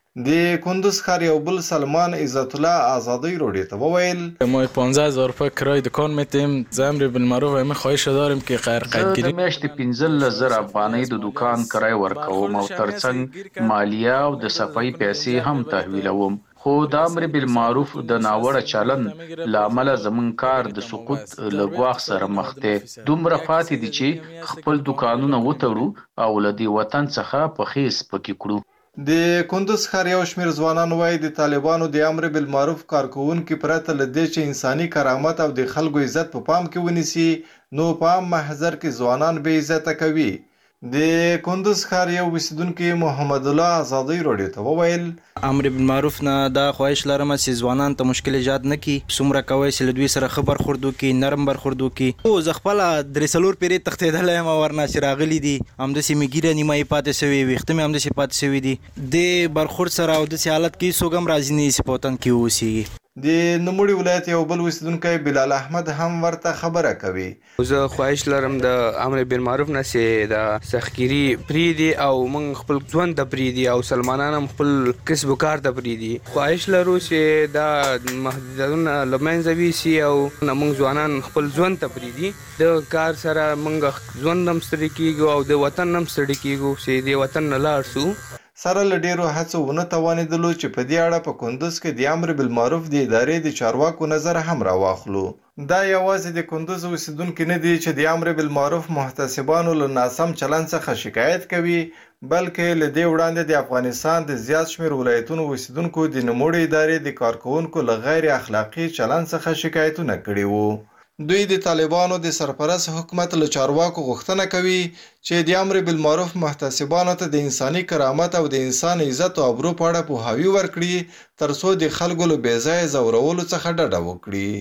د کندوز ښار یو بل سلمان عزت الله آزادی رادیو ته وویل ما 15000 روپیه کرای دکان میتیم امر بالمعروف همه خواهش داریم که غیر قیدگیری د میاشتې 15000 افغانۍ د دکان کرای ورکوم او ترڅنګ مالیه او د صفای پیسې هم تحویلوم خو د امر بالمعروف د ناوړه چلن لامل زمون کار د سقوط لګواخ سره مخ دی دومره پاتې دي چې خپل دکانونه وتړو او لدی وطن څخه په خیس پکې کړو. د کندوز ښار یو شمېر ځوانان وایي د طالبانو د امر بالمعروف کارکونکي پرته له دې چې انساني کرامت او د خلکو عزت په پام کې ونیسي نو په عام محضر کې ځوانان بې عزته کوي. د کندوز ښار یو اوسیدونکي محمد الله آزادی رادیو ته وویل امر بالمعروف نه دا خواهش لرم چې ځوانان ته مشکل ایجاد نه کړي څومره کوي چې له دوی سره خبر خوردو کې نرم برخوردو کې او زه خپله درې څلور پیرې تښتېدلی یم ورنه چې راغلي دي همداسې مې ږیره نیمه یې پاتې شوې ویښته مې همداسې پاتې شوي دي د برخورد سره او داسې حالت کې څوک هم راضي نه وي چې په وطن کې واوسېږي. د نوموړي ولایت یو بل اوسیدونکی بلال احمد هم ورته خبره کوي. زه خواهش لرم د امر بالمعروف نه چې د سختګیري پریدي او موږ خپل ژوند ته پریدي او سلمانان هم خپل کسب وکړ ته پریدي. خواهش لرو چې دا محدودیتونه له منځه ویسي او موږ ځوانان خپل ژوند ته پریدي د کار سره موږ ژوند هم ستړي کیږو او د وطن هم ستړي کیږو چې د وطن نه لاړ شو. سره له ډیرو هڅو ونه توانېدلو چې په دې اړه په کندوز کې د امر بالمعروف د ادارې د چارواکو نظر هم راواخلو. دا یوازې د کندوز اوسیدونکي نه دي چې د امر بالمعروف محتسبانو له ناسم چلند څخه شکایت کوي بلکې له دې وړاندې د افغانستان د زیات شمېر ولایتونو اوسیدونکو د نوموړي ادارې د کارکوونکو له غیر اخلاقي چلند څخه شکایتونه کړي وو. دوی د طالبانو د سرپرست حکومت له چارواکو غوښتنه کوي چې د امر بالمعروف محتسبانو ته د انساني کرامت او د انسان عزت او ابرو په اړه پوهاوی ورکړي ترڅو د خلکو له بې ځایه ځورولو څخه ډډه وکړي.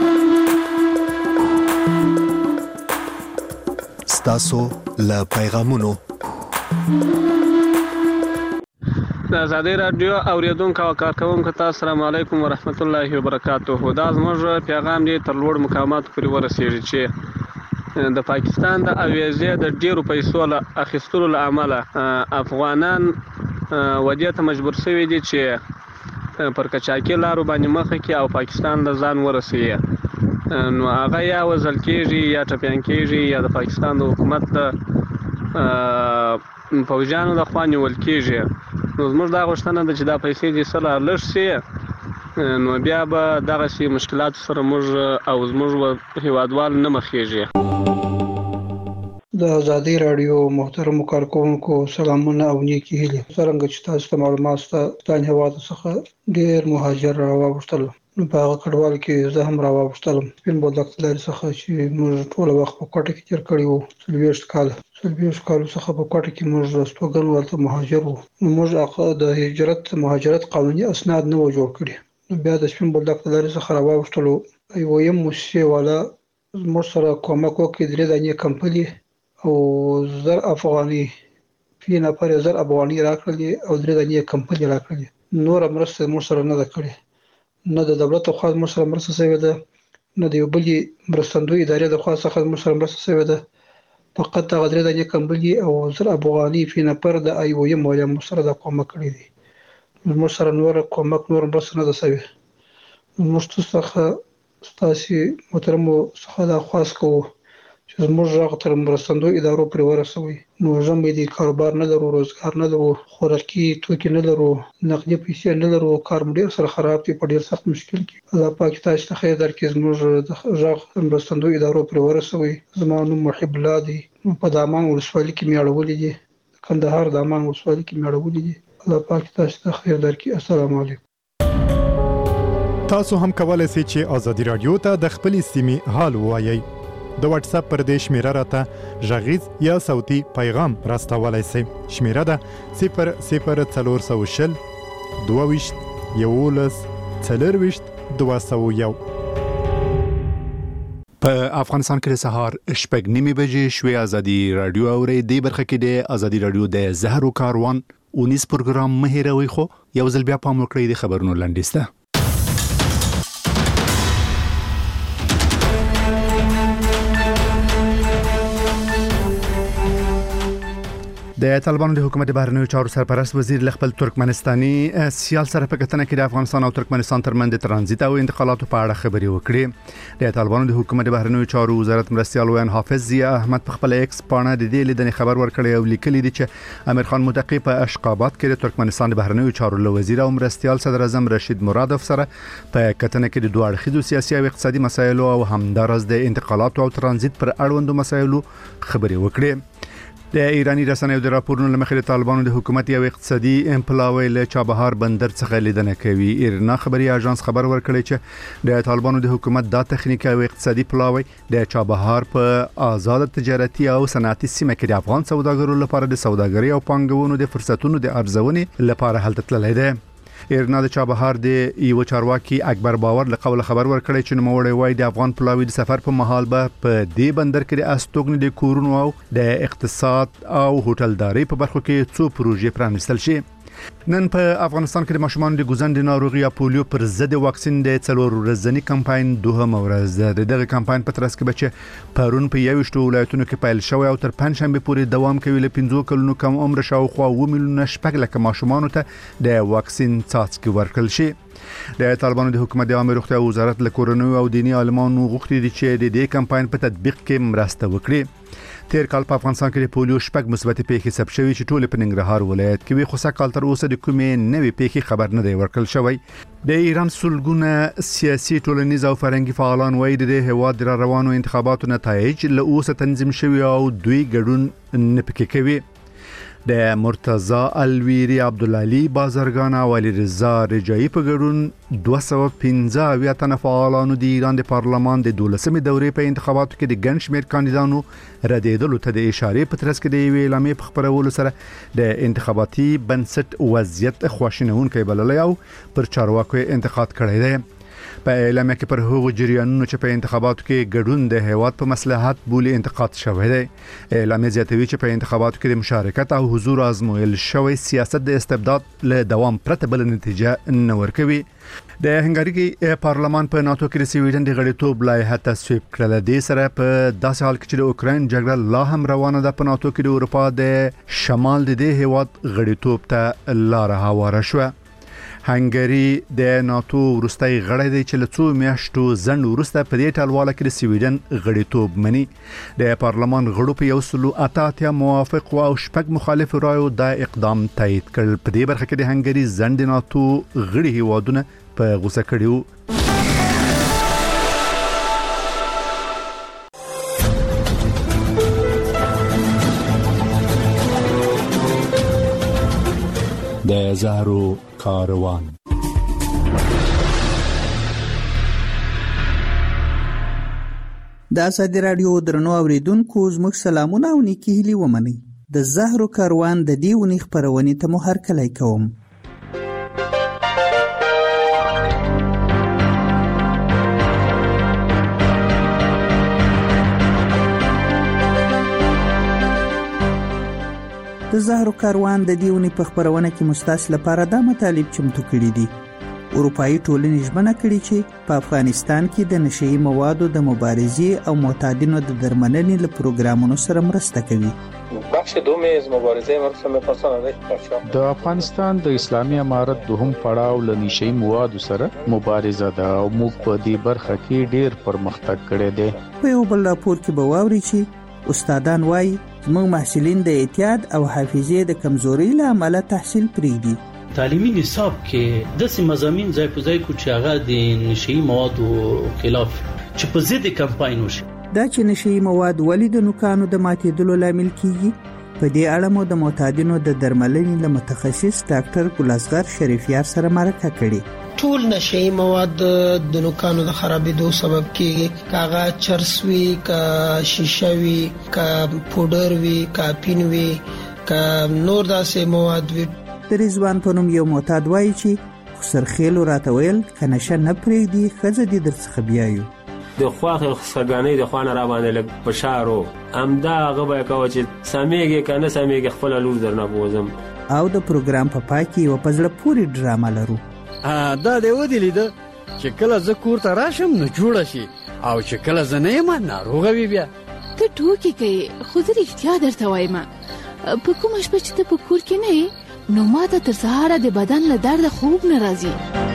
ستاسو له پیغامونو د آزادی رادیو اوریدونکو او کارکوونکو ته السلام علیکم ورحمت الله وبرکاته. دا زموږ پیغام دی تر لوړ مقاماتو پورې ورسیږي چې د پاکستان د اویزې د ډیرو پیسو له اخیستلو له امله افغانان ودې ته مجبور شوي دي چې پر کچاکي لارو باندې مخه کړي او پاکستان له ځان ورسوي. نو هغه یا وژل کیږي یا ټپیان کیږي یا د پاکستان د حکومت د پوځیانو د خوا نیول کیږي. نو زموږ دا غوښتنه ده چې دا پیسې دې سره لږ شي نو بیا به دغسې مشکلاتو سره موږ او زموږ هیوادوال نه مخېږي. د آزادی رادیو محترمو کارکوونکو سلامونه او نیکې هیلې. څرنګه چې تاسو ته معلومات شته د هېواد څخه ډېر مهاجر راواوښتل نو په هغه کډوال کې زه هم راواوښتلم. سپین بولدک لارې څخه چې موږ ټوله وخت په کوټه کې تېر کړی وو 40 کالو څخه په کوټه کې موږ استوګن ورته مهاجر وو. نو موږ د مهاجرت قانوني اسناد نه و جوړ کړي. نو بیا د سپین بولدک لارې څخه راواوښتلو یویم موسسې والا زموږ سره کومک وکړي 3 دانې کمپنۍ او 1000 افغاني فی نفر 1000 افغاني راکړلې او 3 دانې کمپنۍ راکړلې. نور مرسته موږ سره نه ده کړې نه د دولت خوا موږ سره مرسته شوې ده نه د یو بلې مرستندوی ادارې د خوا څخه موږ سره مرسته شوې ده. فقط هغه 3 دانې کمپنۍ او 1000 افغاني فی نفر د IOM والا موږ سره د کومک کړی دي. موږ سره نور کومک نور مرسته نه ده شوې. موږ څخه ستاسو محترمو څخه دا خواست کوو چې زموږ غږ تر مرستندوی ادارو پورې ورسوي. نو ژمی دی کاروبار نه لرو روزګار نه لرو خوراکي توکي نه لرو نقدي پیسې نه لرو کار مو ډېر سره خراب دی په ډېر سخت مشکل کې. الله پاک تاسو ته خیر درکړي زموږ غږ مرستندوی ادارو پورې ورسوي. زما نوم محب الله دی په دامان ولسوالۍ کې مې اړولې دي کندهار دامان ولسوالۍ کې مې اړولې دي. الله پاک تاسو ته خیر درکړي. السلام علیکم. تاسو هم کولای شئ چې آزادی رادیو ته د خپل سیمې حال ووایئ. د واتس اپ پر دې شمیره راته غږیز یا صوتي پیغام راستولای شئ. شمیره ده 00400 22 11 24 201. په افغانستان کې د سهار 8:30 بجې شوې آزادي رادیو اوري. د برخه کې د آزادي رادیو د زهرو کاروان اونیز پروګرام مه هېروئ خو یو ځل بیا پام وکړئ د خبرونو لنډیز ته. د طالبانو د حکومت بهرنیو چارو سرپرست وزیر خپل ترکمنستاني سیال سره په کتنه کې د افغانستان او ترکمنستان ترمنځ د ترانزیت او انتقالاتو په اړه خبرې وکړې. د طالبانو د حکومت بهرنیو چارو وزارت مرستیال ویان حافظ ضیا احمد په خپل ایکس پاڼه د دې لیدنې خبر ورکړی او لیکلی دی چې امیر خان متقی په اشقابات کې د ترکمنستان د بهرنیو چارو له وزیر او مرستیال صدر اعظم رشید مرادوف سره په کتنه کې د دوه اړخیزو سیاسي او اقتصادي مسایلو او همدارس د انتقالاتو او ترانزیت پر اړوندو مسایلو خبرې وکړې. د ایرانی رسنیو د راپورونو لمخې د طالبانو د حکومت یو اقتصادي امپلاوی له چابهار بندر څخه لیدنه کوي. ایرنا خبري اژانس خبر ورکړی چې د طالبانو د حکومت د تخنیکي او اقتصادي پلاوی د چابهار په آزاد تجارتي او صنعتي سیمه کې د افغان سوداګرو لپاره د سوداګرۍ او پانګونو د فرصتونو د ارزونې لپاره هلته تللی دی. ایرنا د چابهار د یو چارواکي اکبر باور له قوله خبر ورکړی چې نوموړی وایي د افغان پلاوی د سفر په مهال به په دې بندر کې د استوګنې د کورونو او د اقتصاد او هوټلداري په برخو کې څو پروژې پرانیستل شي. نن په افغانستان کې د ماشومانو د ګوزن د ناروغي یا پولیو پر ضد واکسین د 4 ورځنی کمپاین دوهم ورځ ده. دغه کمپاین په ترڅ کې بچ پرون په 21 ولایتونو کې پیل شوی او تر پنځشنبه پورې دوام کوي. له 5 کلونو کم عمر شاوخوا 2 میلیونه شپږ لک ماشومانو ته د واکسین څاڅکي ورکړل شي. د طالبانو د حکومت د عامه روغتیا وزارت له کورنیو او دینی عالمانو غوښتي دي چې د دې کمپاین په تطبیق کې مرسته وکړي. تیر کال په افغانستان کې د پولیو شپږ مثبت پیښې ثبت شوې چې ټول په ننګرهار ولایت کې وي، خو سږ تر اوسه د کومې نوې پیښې خبر نه دی ورکړل شوی. د ایران سلګونه سیاسي ټولنیز او فرهنګي فعالان وایي د هیواد د روانو انتخاباتو نتایج له اوسه تنظیم شوی او دوی ګډون نه پکې کوي. د مرتضی الویری عبدالعلی بازرگان او علی رضا رجایی په ګډون 215 تنه فعالانو د ایران د پارلمان د 12مې دورې په انتخاباتو کې د ګڼ شمېر کاندیدانو ردېدلو ته د اشارې په ترڅ کې د یوې اعلامیې په خپرولو سره د انتخاباتي بنسټ وضعیت خواشینونکی بللی او پر چارواکو انتقاد کړی دی. په اعلامیه کې پر هغو جریانونو چې په انتخاباتو کې ګډون د هیواد په مصلحت بولی انتقاد شوی دی. اعلامیه زیاتوي چې په انتخاباتو کې د مشارکت او حضور آزمویل شوی سیاست د استبداد له دوام پرته بل نتیجه نه ورکوي. د هنګری پارلمان په ناتو کې د سویډن د غړیتوب لایحه تصویب کړل. د سره په داسې حال کې چې د اوکراین جګړه لا هم روانه ده، په ناتو کې د اروپا د شمال د دې هیواد غړیتوب ته لار هواره شوه. هنګری د ناتو وروستۍ غړی دی چې له څو میاشتو ځنډ وروسته په دې ټلواله کې د سویډن غړیتوب مني. د پارلمان غړو په 188 موافق او 6 مخالف رایو د اقدام تایید کړ. په دې برخه کې د هنګری ځنډ د ناتو غړي هیوادونه په غوسه کړیو. د زهرو کاروان. د ازادي رادیو درنو اوریدونکو زموږ سلامونه او نیکی هیلې ومنئ. د زهرو کاروان د دې ونې خپرونې ته مو هرکلی کوم. د زهرو کاروان د دې ونې په خپرونه کې مستاسو لپاره دا مطالب چمتو کړي دي. اروپایي ټولنې ژمنه کړې چې په افغانستان کې د نشئی موادو د مبارزې او معتادینو د درملنې له پروګرامونو سره مرسته کوي. بخش دوم از مبارزه مرسوم پاسان د افغانستان د اسلامي امارت دوهم پړاو له نشئی موادو سره مبارزه ده او موږ په دې برخه کې ډېر پرمختګ کړی دی. په یو بل راپور کې به واوري چې استادان وایي زموږ محصلین د اعتیاد او حافظې د کمزوري له امله تحصیل پرېږدي. تعلیمي نصاب کې داسې مضامین ځای په ځای کو چې هغه د نشئی موادو خلاف چې په ضد کمپاین وشي. دا چې نشئی مواد ولې د نوکانو د ماتېدلو لامل کیږي، په دې اړه مو د معتادینو د درملنې له متخصص ډاکټر ګلاسغر شریفیار سره مرکه کړې. ټول نشئی مواد د نوکانو د خرابېدو سبب کیږي، کاغه چرس وی، کا شیشه وی، کا پودر وی، کا پین وی، کا نور داسې مواد وی. د رضوان په نوم یو معتاد وایي چې سرخیلو راته ویل که نشه نه پرېږدي ښځه دې درڅخه بیایو. د خواخې سګانۍ د خوانه را باندې لږ فشار و، همدا هغه به یې کوه چې سمیږي که نه سمیږي خپله لور درنه بوځم. او د پروګرام په پای کې یو په زړه پورې ډرامه لرو. دا دی ودی لیده چې کله زه کور ته راشم نو جوړه شي او چې کله زه نه یم ناروغه وي بیا. ته ټوکې کوې خو زه رښتیا درته وایم په کومه شپه چې ته په کور کې نه یې نو ما ته تر سهاره د بدن له درده خوب نه راځي.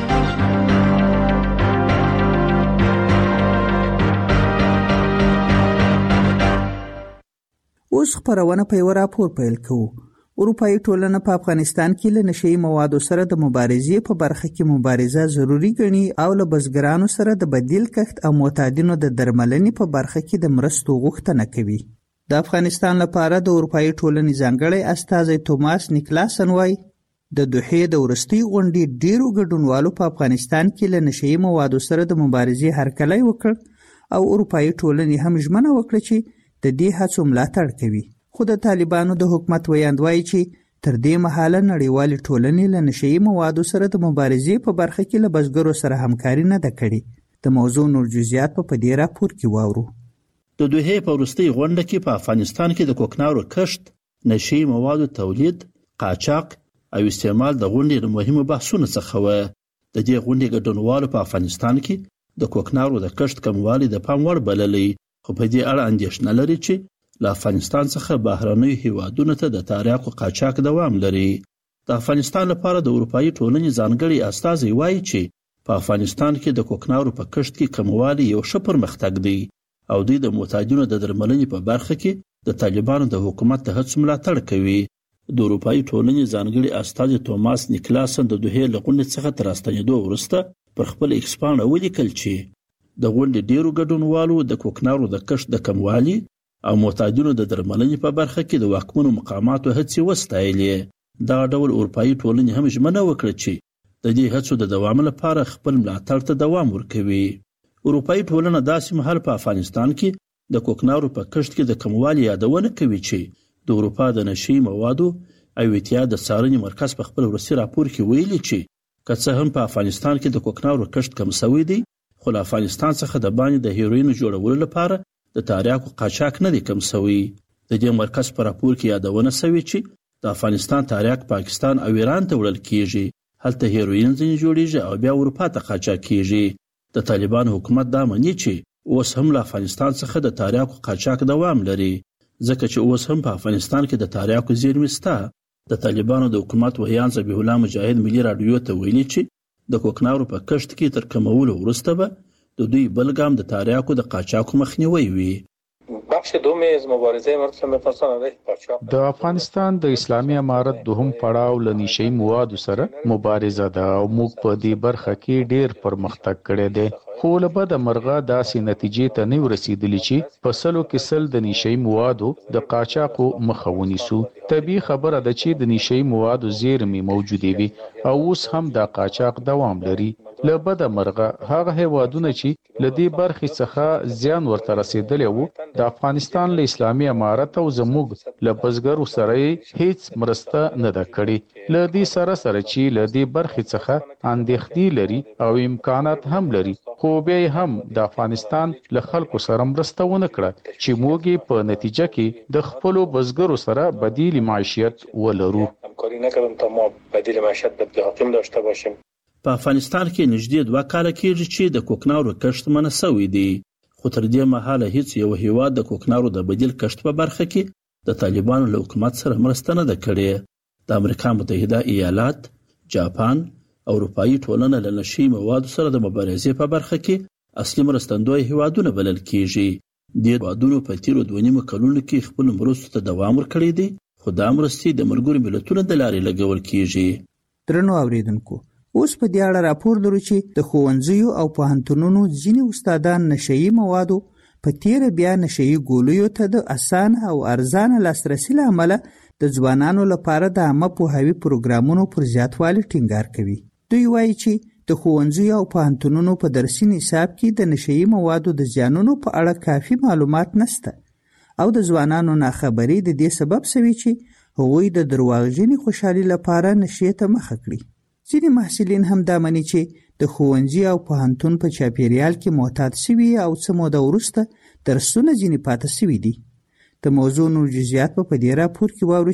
اوس خبرونه په یو راپور پیل کوو. اروپایي ټولنه په افغانستان کې له نشئی موادو سره د مبارزې په برخه کې مبارزه ضروری ګڼي او له بزګرانو سره د بدیل کښت او معتادینو د درملنې په برخه کې د مرستو غوښتنه کوي. د افغانستان لپاره د اروپایي ټولنې ځانګړی استازی توماس نیکلاسن وايي د دوحې د ورستي غونډې ډیرو ګډونوالو په افغانستان کې له نشئی موادو سره د مبارزې هرکلی وکړ او اروپایي ټولنې هم ژمنه وکړه چې د دې هڅو ملاتړ کوي. خو د طالبانو د حکومت ویاند وایي چې تر دې مهاله نړیوالې ټولنې له نشئی موادو سره د مبارزې په برخه کې له بزګرو سره همکاري نه ده کړې. د موضوع نور جزئیات په دې راپور کې واورو. د دوحې په وروستۍ غونډه کې په افغانستان کې د کوکنارو کښت، نشئی موادو تولید، قاچاق او استعمال د غونډې مهمو بحثونو څخه و. د دې غونډې ګډونوالو په افغانستان کې د کوکنارو د کښت کموالی د پام وړ بللی، خو په دې اړه اندېښنه لري چې له افغانستان څخه بهرنیو هیوادونو ته د تریاکو قاچاق دوام لري. د افغانستان لپاره د اروپایي ټولنې ځانګړي استازی وایي چې په افغانستان کې د کوکنارو په کښت کې کموالی یو ښه پرمختګ دی او دوی د معتادینو د درملنې په برخه کې د طالبانو د حکومت د هڅو ملاتړ کوي. د اروپایي ټولنې ځانګړي استازی توماس نیکلاسن د دوحې له غونډې څخه تر راستنېدو وروسته پر خپل ایکس پاڼه ولیکل چې د غونډې ډیرو ګډونوالو د کوکنارو د کښت د کموالي او معتادینو د درملنې په برخه کې د واکمنو مقاماتو هڅې وستایلې. دا ډول اروپایي ټولنې هم ژمنه وکړه چې د دې هڅو د دوام لپاره خپل ملاتړ ته دوام ورکوي. اروپایي ټولنه داسې مهال په افغانستان کې د کوکنارو په کښت کې د کموالي یادونه کوي چې د اروپا د نشئی موادو او اتحاد د څارنې مرکز په خپل وروستي راپور کې ویلي چې که څه هم په افغانستان کې د کوکنارو کښت کم شوی دی، خو له افغانستان څخه د باندې د هیروین جوړولو لپاره د تریاکو قاچاق نه دی کم شوی. د دې مرکز په راپور کې یادونه شوی چې د افغانستان تریاک پاکستان او ایران ته وړل کیږي، هلته هیروین ځنې جوړیږي او بیا اروپا ته قاچاق کیږي. د طالبان حکومت دا مني چې اوس هم له افغانستان څخه د تریاکو قاچاق دوام لري، ځکه چې اوس هم په افغانستان کې د تریاکو زیرمې شته. د طالبانو د حکومت ویان ذبیح الله مجاهد ملي راډیو ته ویلي چې د کوکنارو په کښت کې تر کمولو وروسته به د دوی بل ګام د تریاکو د قاچاقو مخنیوی وي. بخش دوم از مبارزه مرکز مفصل قاچاق د افغانستان د اسلامي امارت دوهم پړاو ل نشئی موادو سره مبارزه ده او موږ په دې برخه کې ډیر پرمختګ کړی دی، خو له بده مرغه داسې نتیجې ته نه ورسېدلې چې په سلو کې سل د نشئی موادو د قاچاقو مخه ونیسو. طبیعي خبره ده چې د نشئی موادو زیرمې موجودې وي او اوس هم د قاچاق دوام لري. له بده مرغه هغه هیوادونه چې له دې برخې څخه زیان ورته رسېدلی وو د افغانستان له اسلامي امارت او زموږ له بزګرو سره هیڅ مرسته نه ده کړې. له دې سره چې له دې برخې څخه اندېښنې لري او امکانات هم لري، خو بیا هم د افغانستان له خلکو سره مرسته ونه کړه چې موږ په نتیجه کې د خپلو بزګرو سره بدیل معیشت ولرو. همکاری نکردیم تا ما بدیل معیشت بدیهاتیم داشته باشیم. په افغانستان کې نږدې 2 کاله کېږي چې د کوکنارو کښت منع شوی دی، خو تر دې مهاله هیڅ یو هیواد د کوکنارو د بدیل کښت په برخه کې د طالبانو له حکومت سره مرسته نه ده کړې. د امریکا متحده ایالات، جاپان او اروپایي ټولنه له نشئی موادو سره د مبارزې په برخه کې اصلي مرستندوی هیوادونه بلل کېږي. دې هیوادونو په تیرو 2.5 کلونو کې خپل مرستو ته دوام ورکړی دی، خو دا مرستې د ملګرو ملتونو د لارې لګول کېږي. درنو اوریدونکو، اوس په دې اړه راپور لرو چې د ښوونځیو او پوهنتونونو ځینې استادان نشئی موادو په تیره بیا نشئی ګولیو ته د اسانه او ارزانه لاسرسي له امله د ځوانانو لپاره د عامه پوهاوي پروګرامونو پر زیاتوالي ټینګار کوي. دوی وایي چې د ښوونځیو او پوهنتونونو په درسي نصاب کې د نشئی موادو د زیانونو په اړه کافي معلومات نشته او د ځوانانو ناخبري د دې سبب شوی چې هغوی د درواغجنې خوشحالي لپاره نشې ته مخه کړي. ځینې محصلین هم دا مني چې د ښوونځي او پوهنتون په چاپیریال کې معتاد شوي او څه موده وروسته درسونه ځینې پاته شوي دي. د موضوع نور جزئیات په دې راپور کې واورو چې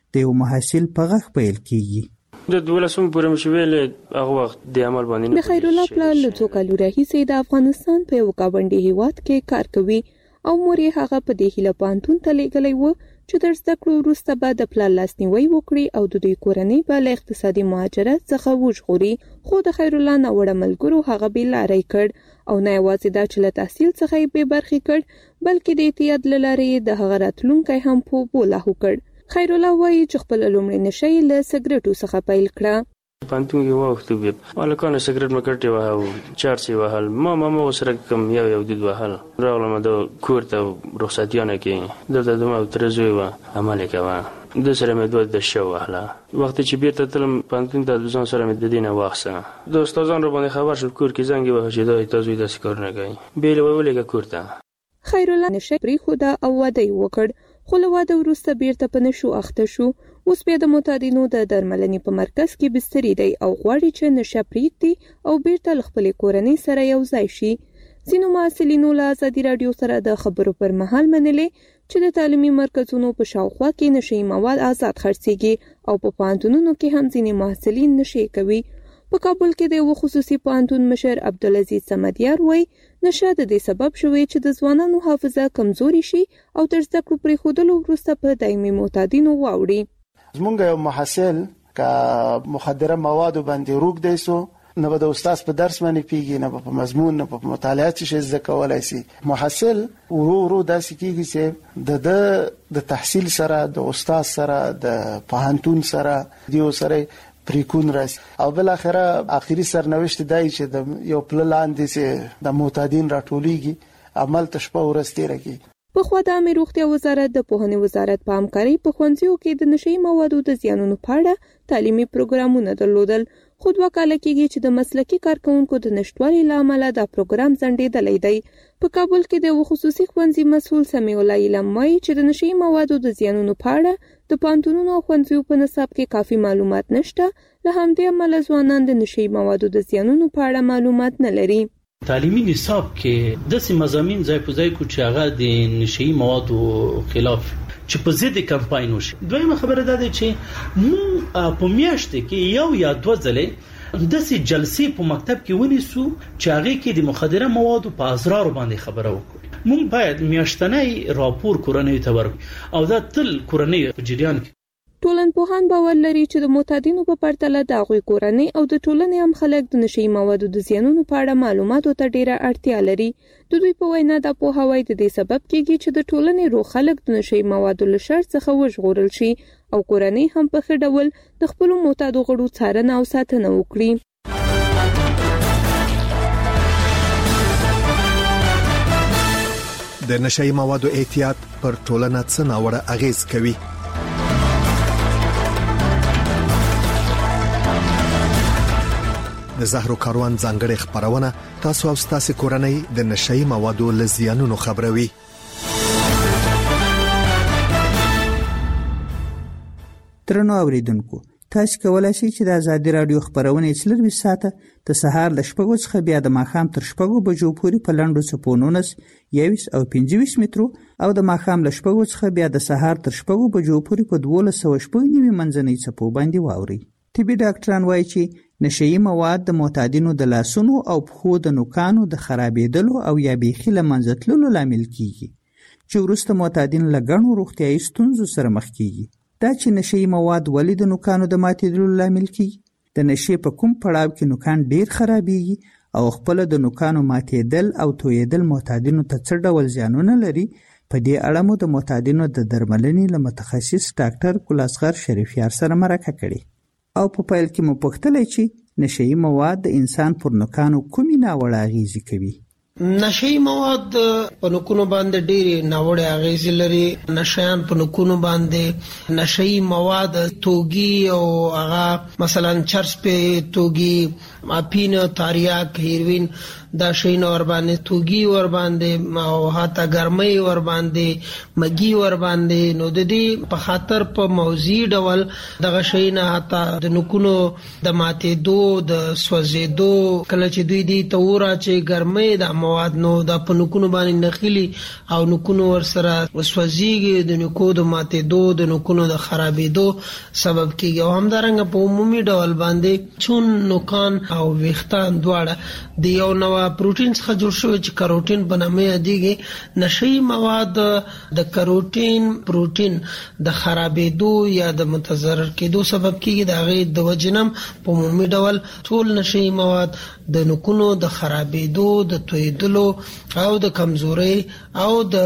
د یو محصل په غږ پیل کیږي. د 12 پورې مشویل هغه وخت د عمل باندې د خیر الله پلار له څو کالو راهیسې د افغانستان په یو گاونډي هیواد کې کار کوي او مور یې هغه په دې هیله پانتون ته لېږلی و چې د زده کړو وروسته به د پلار لاسنیوی وکړي او د دوی کورنۍ به له اقتصادي مهاجرت څخه وژغوري. خو د خیر الله ناوړه ملګرو هغه بې لارې کړ او نه یوازې دا چې له تحصیل څخه یې بې برخې کړ بلکې د اعتیاد له لارې د هغه راتلونکی هم په اوبو لاهو کړ. خیر الله وایي چې خپل لومړی نشه یې له سګرټو څخه پیل کړه. پانتون کې وخت وي الکانه سګرټ مکټي وهاو چارسي وهل ما سره کم یو دید وهل راغلم د کور ته رخصتیانه کې د دمو ترزوي و عمل کوه د سره مې دوه د شو وهله وخت چې بیرته تلم پانتون ته د ځان سره مې د دینه واخسه د استادان رو باندې خبر شو کور کې زنګ وه چې دا تاسو د کار نه کوي بیل ولې کور ته. خیر الله نشه پری خدا او واده وکړ خو له واده وروسته بیرته په نشو اخته شو. اوس بیا د معتادینو د درملنې په مرکز کې بستری دی او غواړي چې نشه پریږدي او بیرته له خپلې کورنۍ سره یو ځای شي. ځینو محصلینو له ازادي راډیو سره د خبرو پر مهال منلې چې د تعلیمي مرکزونو په شاوخوا کې نشهیي مواد آزاد خرڅېږي او په پوهنتونونو کې هم ځینې محصلین نشې کوي. په کابل کې د یو خصوصي پوهنتون مشر عبدالعزیز صمدیار وایي نشه د دې سبب شوی چې د ځوانانو حافظه کمزوري شي او تر زده کړو پرېښودلو وروسته په دایمي معتادینو واوړي. زمونږ یو محصل که مخدره موادو باندې روږدی سو نه به د استاد په درس باندې پیږي نه په مضمون نه په مطالعه چې زده کولای شي. محصل ورو داسې کیږي چې د تحصیل سره د استاد سره د پوهنتون سره دیو سره پریکون راځي او بل اخره اخیری سرنوشت دای چې د یو پل لاندې چې د معتادین راټولېږي عمل تشپه ورسته راکی. په خوا د عامه روغتیا وزارت د پوهنې وزارت په همکارۍ په ښوونځیو کې د نشهیي موادو د زیانونو په اړه تعلیمي پروګرامونه درلودل. خو 2 کاله کېږي چې د مسلکي کارکونکو د نشټوالي له امله دا پروګرام ځنډېدلی دی. په کابل کې د یو خصوصي ښوونځي مسؤل سمیع الله علم وایي چې د نشهیي موادو د زیانونو په اړه د پوهنتونونو او ښوونځیو په نصاب کې کافي معلومات نشته. له همدې امله ځوانان د نشهیي موادو د زیانونو په اړه معلومات نه لري. تعلیمي نصاب کې داسې مضامین ځای په ځای کو چې هغه د نشهیي موادو خلاف چې په ضد کمپاین وشي. دویمه خبره ده چې مو په میاشت کې یو یا 2 ځله داسې جلسې په مکتب کې ونیسو چې هغه کې د مخدره موادو په اسرار باندې خبره وکړو. مونږ باید میاشتنی راپور کورنۍ ته ورکړو او دا تل کورنۍ په جریان کې. ټولنپوهان باور لري چې د معتادینو په پرتله د هغوی کورنۍ او د ټولنې هم خلک د نشهیي موادو د زیانونو په اړه معلوماتو ته ډیره اړتیا لري. د دوی په وینا دا پوهاوی د دې سبب کیږي چې د ټولنې روغ خلک د نشهیي موادو له شر څخه وژغورل شي او کورنۍ هم په ښه ډول د خپلو معتادو غړو څارنه او ساتنه وکړي. د نشهیي موادو اعتیاد پر ټولنه څه ناوړه اغیز کوي؟ د زهرو کاروان ځانګړي خبرونه تاسو او تاسو کورنۍ د نشهیي موادو له زیانونو خبروي. ترنو اوریدونکو تاسو کولای شئ چې د ازادي رادیو خبرونه 24 ساعته د سهار ل 6 څخه بیا د ماښام تر 6 بجو پورې په لنډو چپونو 21 او 25 مترو او د ماښام ل 6 څخه بیا د سهار تر 6 بجو پورې په 1290 منځنۍ چپو باندې واوري. طبي ډاکټران وایي چې نشهیي مواد د معتادینو د لاسونو او پښو د نوکانو د خرابېدلو او یا بیخي له منځه تللو لامل کیږي چې وروسته معتادین له ګڼو روغتیایي ستونزو سره مخ کیږي. دا چې نشهیي مواد ولې د نوکانو د ماتېدلو لامل کیږي؟ د نشې په کوم پړاو کې نوکان ډیر خرابېږي او خپل د نوکانو ماتېدل او تویېدل معتادینو ته څه ډول زیانونه لري؟ په دې اړه مو د معتادینو د درملنې له متخصص ډاکټر ګلاسغر شریفیار سره مرکه کړې او په پیل کې مو پوښتلې چې نشهیي مواد د انسان پر نوکانو کومې ناوړه اغیزې کوي. نشهیي مواد په نوکونو باندې ډېرې ناوړه اغیزې لري. نشهیان په نوکونو باندې نشهیي مواد توګي او هغه مثلا چرس په توګي اپین تاریاک هیروین دا شي نو ور باندې توګي ور باندې او هاته ګرمي ور باندې مګي ور باندې نو د دې په خاطر په موضوعي ډول دغه شي نه هاته د نکونو د ماتې دو د سوځېدو کله چې دوی دی تورا چې ګرمي د مواد نو د پنکونو باندې نخلي او نکونو ور سره وسوځيږي د نکو د ماتې دو د نکونو د خرابېدو سبب کیږي او همدارنګه په عمومي ډول باندې چون نوکان او ویختان دواړه د یو نوع پروتین څخه جوړ شوی چې کاروټین په نامه یادېږي نشئی مواد د کاروټین پروتین د خرابېدو یا د متضرر کېدو سبب کیږي د هغې د وجنم په عمومي ډول ټول نشئی مواد د نکونو د خرابېدو د تویدلو او د کمزوري او د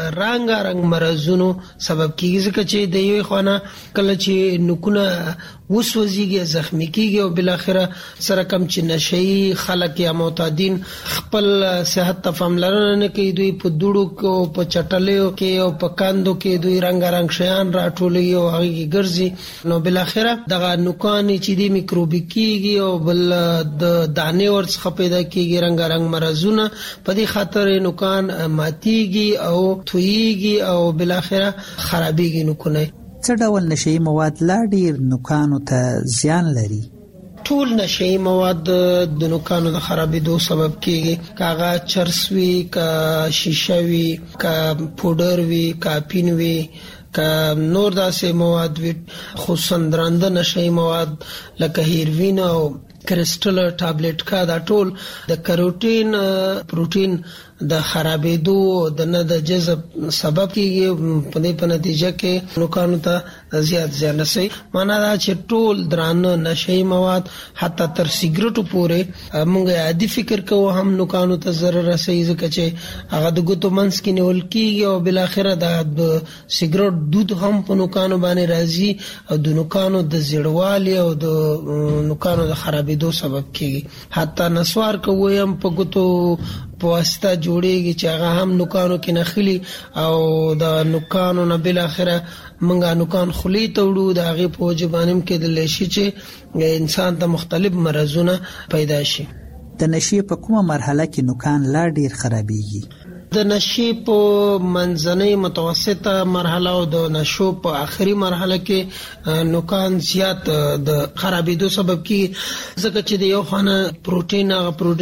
رنګ مرزونو سبب کیږي ځکه چې د یوې خونه کله چې نکونه وسوځيږي زخمی کیږي او بل اخره سره کم چې نشئی خلک یا معتادین خپل صحت ته پاملرنه نه کوي دوی په دوړو کې په چټلیو کې او په کاندو کې دوی رنگ شیان راټولي او هغه ګرځي نو بل اخره دغه نوکان چې دی میکروبي کیږي او بل د دانه ورڅخه پیدا کیږي رنگ مرزونه په دې خاطر نوکان ماتيږي او تویږي او بل اخره خرابيږي نوکونه. څه ډول نشئی مواد لا ډیر نوکانو ته زیان لري؟ ټول نشئی مواد د نوکانو د خرابېدو سبب کیږي کاغه چرس وی کا شیشه وی کا پودر وی کا پین وی کا نور داسې مواد وی خصوصا درنده نشئی مواد لکه هیروین او کرسټل ټابلیټ کا دا ټول د کاروټین پروتین د خرابېدو د نه د جذب سبب کیږي په دې په نتیجه کې نوکانو ته زیات زیان رسي. معنا دا چې ټول درانه نشئی مواد حتی تر سیګریټو پورې موږ عادي فکر کوو هم نوکانو ته ضرر رسي ځکه چې هغه د ګوتو منځ کې نیول کیږي او بل اخره د سیګریټ دود هم په نوکانو باندې راځي او د نوکانو د زیړوالي او د نوکانو د خرابېدو سبب کیږي. حتی نسوار کوي هم په ګوتو په واسطه جوړیږي چې هغه هم نوکانو کې نخلي او د نوکانو نه بل اخره منګه نوکان خلی توړو د هغه په وجبانم کې د لشي چې انسان ته مختلف مرزونه پیدا شي. د نشي په کومه مرحله کې نوکان لا ډیر خرابيږي؟ د نشي په منځنۍ متوسطه مرحله او د نشو په آخري مرحله کې نوکان زیات د خرابېدو سبب کیږي ځکه چې د یو خانه پروتین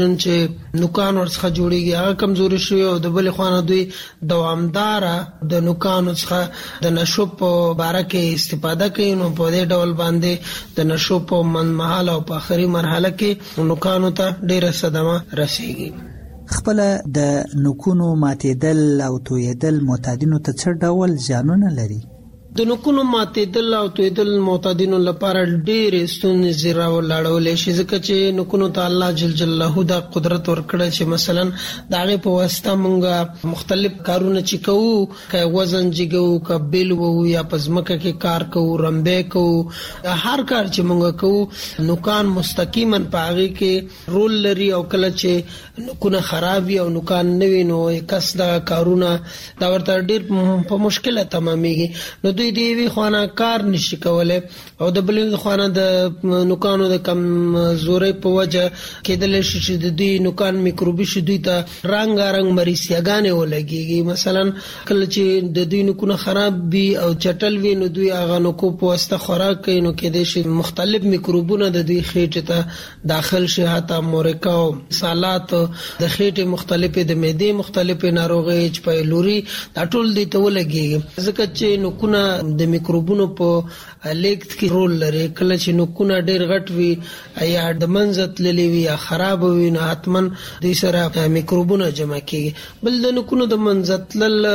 چې نوکان ورڅخه جوړیږي هغه کمزوري شوی او د بل خانه دوی دوامدار د نوکانو څخه د نشو په باره کې استفاده کوي نو په دې ډول باندې د نشو په منځمهاله او په آخري مرحله کې نوکانو ته ډیره صدمه رسیږي. خپل د نوکونو ماتېدل او تویدل معتادینو ته څه ډول زیانونه لري؟ د نوکونو ماتېدل او تویدل معتادینو لپاره ډېرې ستونزې راولاړولی شي ځکه چې نوکونو ته الله جل جلاله دا قدرت ورکړی چې مثلا د هغې په واسطه موږ مختلف کارونه چې کوو که وزن جګو که بیل وو یا په ځمکه کې کار کوو رمبې کوو هر کار چې موږ کوو نوکان مستقیما په هغې کې رول لري او کله چې نوکونه خراب وي او نوکان نه وي نو کس دغه کارونه دا ورته ډېر په مشکله تمامیږي نو دوی دی وی خوانه کار نشي کولای او د بلې خوانه د نوکانو د کمزورۍ په وجه کېدل شي چې د دوی نوکان میکروبي شي دوی ته رنگ مریضیاګانې ولګيږي. مثلا کله چې د دوی نوکونه خراب وي او چټل وي نو دوی هغه نوکو په واسطه خوراک کوي نو کېدای شي مختلف میکروبونه د دوی خېټې ته داخل شي حتی مورکا او سالات د خېټې مختلفې د معدې مختلفې ناروغۍ چې پیلوري دا ټول دي ته ولګيږي ځکه چې نوکونه د میکروبونو په لیکت کې رول لري. کله چې نوکونه ډېر غټ وي یا د منځ تللي وي یا خراب وي نو حتما دوی سره میکروبونه جمع کیږي. بل د نوکونو د منځ تلل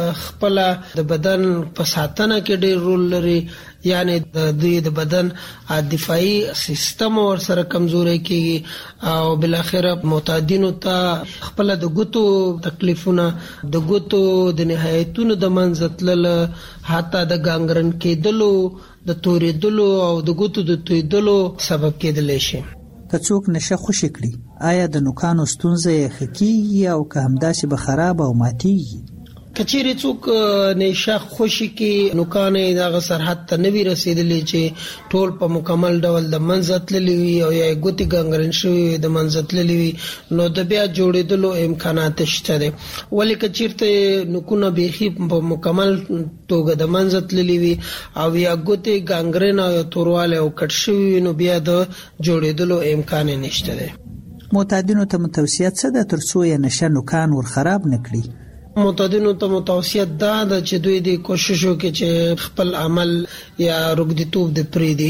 خپل د بدن په ساتنه کې ډېر رول لري یعنی د دوی د بدن دفاعي سیستم ور سره کمزوري کیږي او بل اخر معتادینو ته خپل د ګوتو تکلیفونه د ګوتو د نهایتونو د منځتلل حتی د ګانګرن کېدلو د توریدلو او د ګوتو د تویدلو سبب کېدل شي. که څوک نشه خوشی کړي آیا د نوکانو ستونزه یې خکېږي او که همداسې به خراب او ماتېږي؟ کچېری څوک نشه خوشي کې نوکانه دغه سرحد ته نوی رسیدلې چې ټول په مکمل ډول د منځتللی وي او یا ګوتی ګنګرن شوی د منځتللی وي نو د بیا جوړېدلو امکانات شته دي ولې کچېرته نوکونه بيخي په مکمل توګه د منځتللی وي او یا ګوتی ګنګرن او تورواله او کټ شوی نو بیا د جوړېدلو امکان نشته دي. معتادینو ته متوصیت څه ده ترڅو یې نشه نوکان ور خراب نکړي؟ معتادینو ته متوصیت دا ده چې دوی د کوشش وکړي چې خپل عمل یا رګدیتوب د پریدي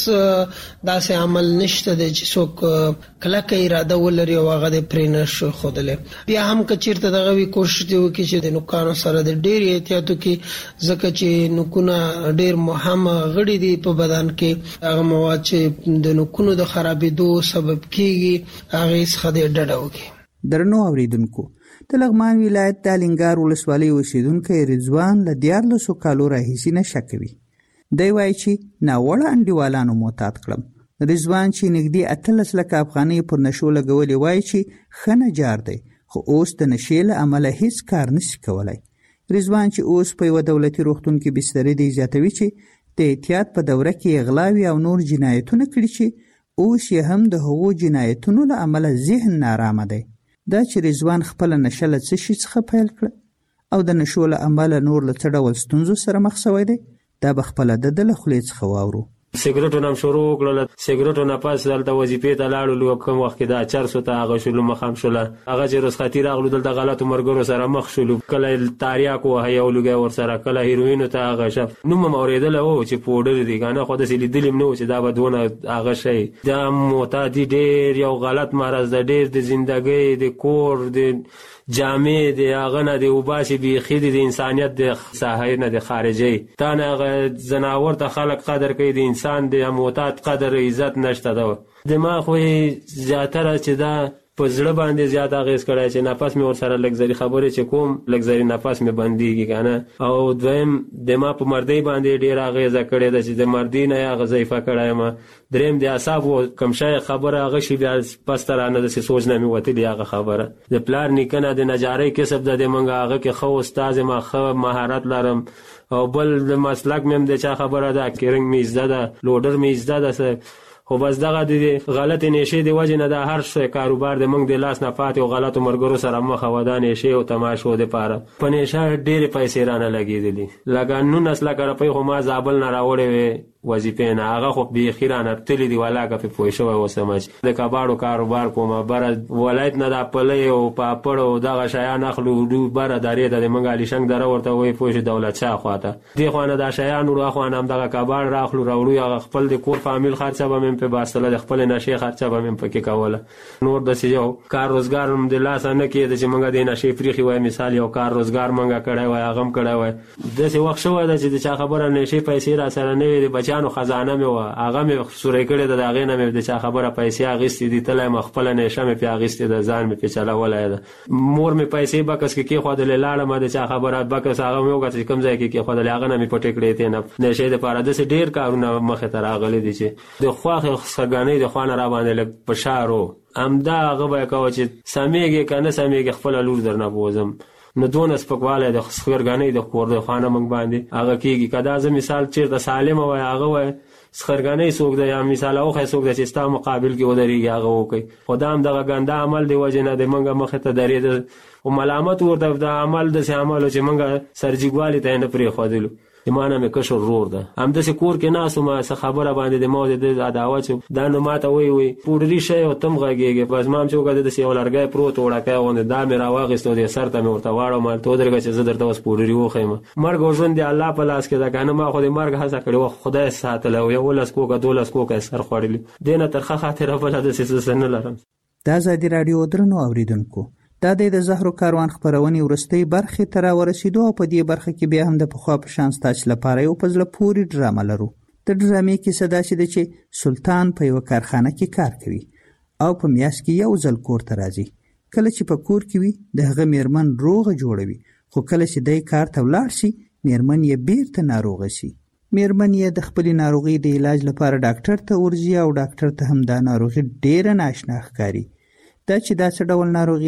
هیڅ داسې عمل نشته د چې څوک کلکه اراده ولري او هغه د پرینر شو خودله بیا هم کچیرته دغه وی کوشش دی وکړي چې د نوکانو سره د ډیر احتیاط وکړي ځکه چې نوکونه ډیر مهم غړي دي په بدن کې هغه مواد چې د نوکونو د خرابېدو سبب کیږي هغه څخه د ډډه وکړي. درنو اوریدونکو د لغمان ولایت د الینګار ولسوالۍ اوسیدونکی رضوان له 14 کالو راهیسې نشه کوي. دی وایي چې ناوړه انډیوالانو معتاد کړم. رضوان چې نږدې 18 لکه افغانۍ پر نشو لګولې وایي چې ښه نجار دی خو اوس د نشې له امله هیڅ کار نشي کولی. رضوان چې اوس په یوه دولتي روغتون کې بسترې دی زیاتوي چې د احتیاط په دوره کې اغلاوي او نور جنایتونه کړي چې اوس یې هم د هغو جنایتونو له امله ذهن نارامه دی. دا چې رضوان خپل نشه له څه شي څخه پیل کړه او د نشو له امله نور له څه ډول ستونزو سره مخ شوی دی دا به خپله د له خولې څخه واورو. سیګریټونه هم شروع کړل سیګریټونه پاس دلته وظیفې ته لاړو کوم وخت کې دا چرسو ته هغه شلو مخام شوله هغه چې رخصتي راغلو دلته غلطو مرګرو سره مخ شولو کله تاریاکو هيا ولګي ور سره کله هیروینو ته هغه شف نو موریدل او چې پودر دي کنه خو د سلیدلم نو چې دا بدونه هغه شي دا معتادی ډیر یو غلط مرز د ډیر د ژوندۍ د کور د جامع دی هغه نه دی وباسي بيخي د انسانيت د ساحه نه د خارجي تا نه زناور ته خلق قدر کوي د انسان د معتاد قدر عزت نشته دا دماغ وي زیاتره چې دا په زړه باندې زیات اغیز کړی چې نفس مې ور سره لګزري خبرې چې کوم لګزري نفس مې بنديږي کنه او دویم دماغ په مردی باندې ډیر اغیز کړی د چې د مردی نه یا غزیفه کړای ما دریم د اصحاب کم شای خبره هغه شی بیا پسترانه د سوچ نه مې وته دی هغه خبره د پلار نیکنه د نجاری کسب د منګه هغه کې خو استاد ما خو مهارت لرم او بل د مسلک مې د چا خبره ده کیرنګ می زده ده لوډر می زده ده خو بس دغه د غلط نشي دی وجه نه د هر څه کاروبار د منګ د لاس نه پاتې او غلطو مرګرو سره مخ ودان شي او تماشو د پاره په نشه ډېر پیسې رانه لګېدلې لکه 19 لکه روپۍ خو ما زابل نه راوړې وې وظیفې نه هغه خو بيخي رانه تللی دی ولاکه په پوه شوی وسمج د کباړو کاروبار کومه بر ولایت نه د پلې او پاپړ او دغه شیان اخلو دو بر درې د منګ علي شنګ دره ورته وې پوه دولت شاه خواته دی خو نه د شیان ورو خو نه دغه کباړ راخلو راوړو خپل د کور فامیل خرچه به په باسله د خپل نشي خرچه به مې پکې کوله نور د سيو کار روزګار هم د لاس نه کې د منګ د نشي فریخي وای مثال یو کار روزګار منګه کړای وای هغه کړای وای د څه وخت شو د چا خبره نشي پیسې را سره نه وي بچانو خزانه مې و هغه مې سورې کړې د هغه نه مې د چا خبره پیسې اغستې دي تله مخفل نه شمه په اغستې د ځان مې په چلا ولای مور مې پیسې بکس کې خو د لاړه ما د چا خبره بکس هغه مې وګت کم ځای کې خو د هغه نه مې پټې کړې ته نه نشه د پاره د ډیر کارونه مخه تر اغلې دي چې د خواخ سګانې د خوانه را باندې لګ پشارو امدا هغه به کوي چې سمېږي کنه سمېږي خپل لور درنه بوزم نو دون سپکواله د خسرګانې د کور د خانه مونږ باندې هغه کیږي کدا ز مثال چیرته سالم وای هغه وای خسرګانې سوق د یا مثال او خې سوق د چې ستا مقابل کې ودرېږي هغه وکي خدام دغه ګنده عمل دی وجه نه د مونږه مخه ته درې او ملامت ورته د عمل د سه عمل چې مونږه سرجګوالي ته نه پرې خودلو ایمانه مې کشر رور ده هم د کور کې ناسو ما څه خبره باندې د مو د عداوت دا نو ماته وی پوډری شی او تم غږیږي بس مام چې د سیو لرګي پروت وړکه ونه دا مې راوغستو د سر ته مې ورته واړو ما ته درګه چې زه درته وس پوډری وخېم مرګ او ژوند دی الله په لاس کې دا کنه ما خو د مرګ هڅه کړو خدای ساتل او یو لاس کوګه دولس کوګه سر خوړلی دینه ترخه خاطر په لاس سن لرم دا زادي رادیو درنو اوریدونکو دا د زهرو کاروان خبرونې ورستۍ برخې ته راورسېدو او په دې برخه کې بیا هم د پخوا په شان ستاسو لپاره یو په زړه پورې ډرامه لرو. د ډرامې کیسه داسې ده چې سلطان په یوه کارخانه کې کار کوي او په میاشت کې یو ځل کور ته راځي. کله چې په کور کې وي د هغه میرمن روغه جوړوي خو کله چې دی کار ته ولاړ شي میرمن یې بیرته ناروغه شي. میرمن یې د خپلې ناروغۍ د علاج لپاره ډاکټر ته ورځي او ډاکټر ته هم دا ناروغي ډیره ناشنا ښکاري. دا چې دا څه ډول ناروغي ده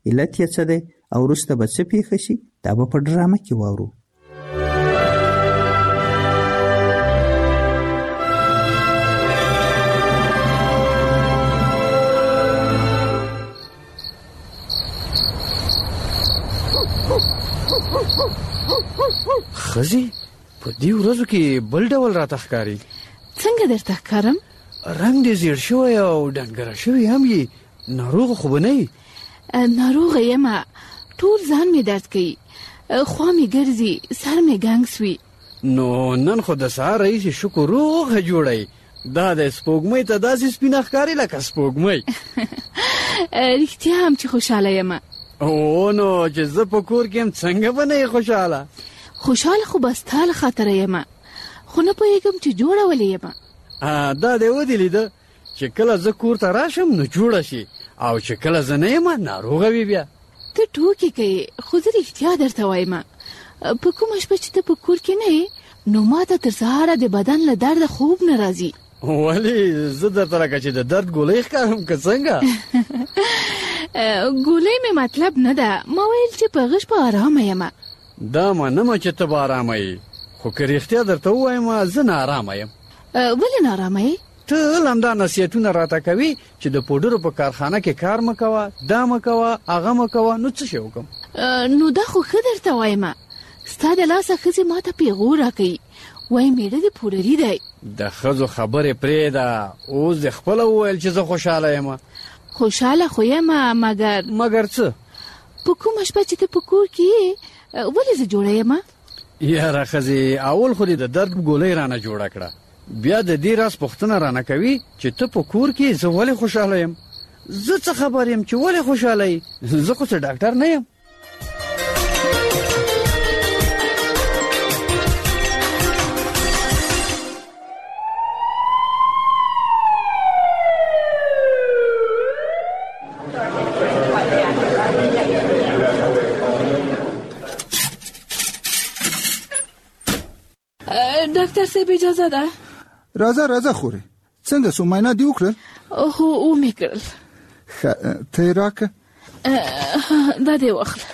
علت یې څه دی او وروسته به څه پیښه شي دا به په ډرامه کې واورو. خزي په دې ورځو کې بل ډول راته ښکاري. څنګه درته ښکارم؟ رنګ دې زیړ شوی او ډنګره شوی هم یې. ناروغ خو به نه یې؟ ناروغه یم، ټول ځان مې درد کوي، خوا مې ګرځي، سر مې ګنګ سوي. نو نن خو د سهار راهیسې شکر روغه جوړی. دا د سپوږمۍ ته داسې سپینه ښکاري لکه سپوږمۍ. رښتیا هم چې خوشحاله یم. او نو چې زه په کور کې هم څنګه به نه یې خوشحاله؟ خوشحاله خو به ستا له خاطره یم، خو نه پوهېږم چې جوړه ولې یم. دا دې ودې لیده چې کله زه کور ته راشم نو جوړه شي او چې کله زه نه یم ناروغه وي. بیا ته ټوکې کوې، خو زه رښتیا درته وایم، په کومه شپه چې ته په کور کې نه یې نو ما ته تر سهاره د بدن له درده خوب نه راځي. ولې زه درته لکه چې د درد ګولۍ ښکارم که څنګه؟ ګولۍ مې مطلب نه ده، ما ویل چې په غش په ارامه یم. دا منمه چې ته به ارامه یې، خو که رښتیا درته ووایم زه ناارامه یم. ولې ناارامه یې؟ ته همدا نصیحتونه راته کوي چې د پوډرو په کارخانه کې کار مه کوه، دا مه کوه، هغه مه کوه. نو څه شی وکړم؟ نو دا خو ښه درته وایم، ستا د لاسه ښځې ما ته پیغور راکوي، وایي میړه دې پوډري دی. د ښځو خبرې پرېږده، اوس دې خپله وویل چې زه خوشحاله یم. خوشحاله خو یم، مګر څه؟ په کومه شپه چې ته په کور کې یې ولې زه جوړه یم؟ یاره ښځې، اول خو دې د درد ګولۍ رانه جوړه کړه، بیا د دې راز پوښتنه رانه کوي چې ته په کور کې زه ولې خوشحاله یم. زه څه خبر یم چې ولې خوشحاله یې؟ زه خو څه ډاکټر نه یم. ډاکټر صاحب اجازه ده؟ راځه خورې. څنګه سو معاینه دی وکړل؟ هو مې کړل. ته یې راکه؟ دا دې واخله.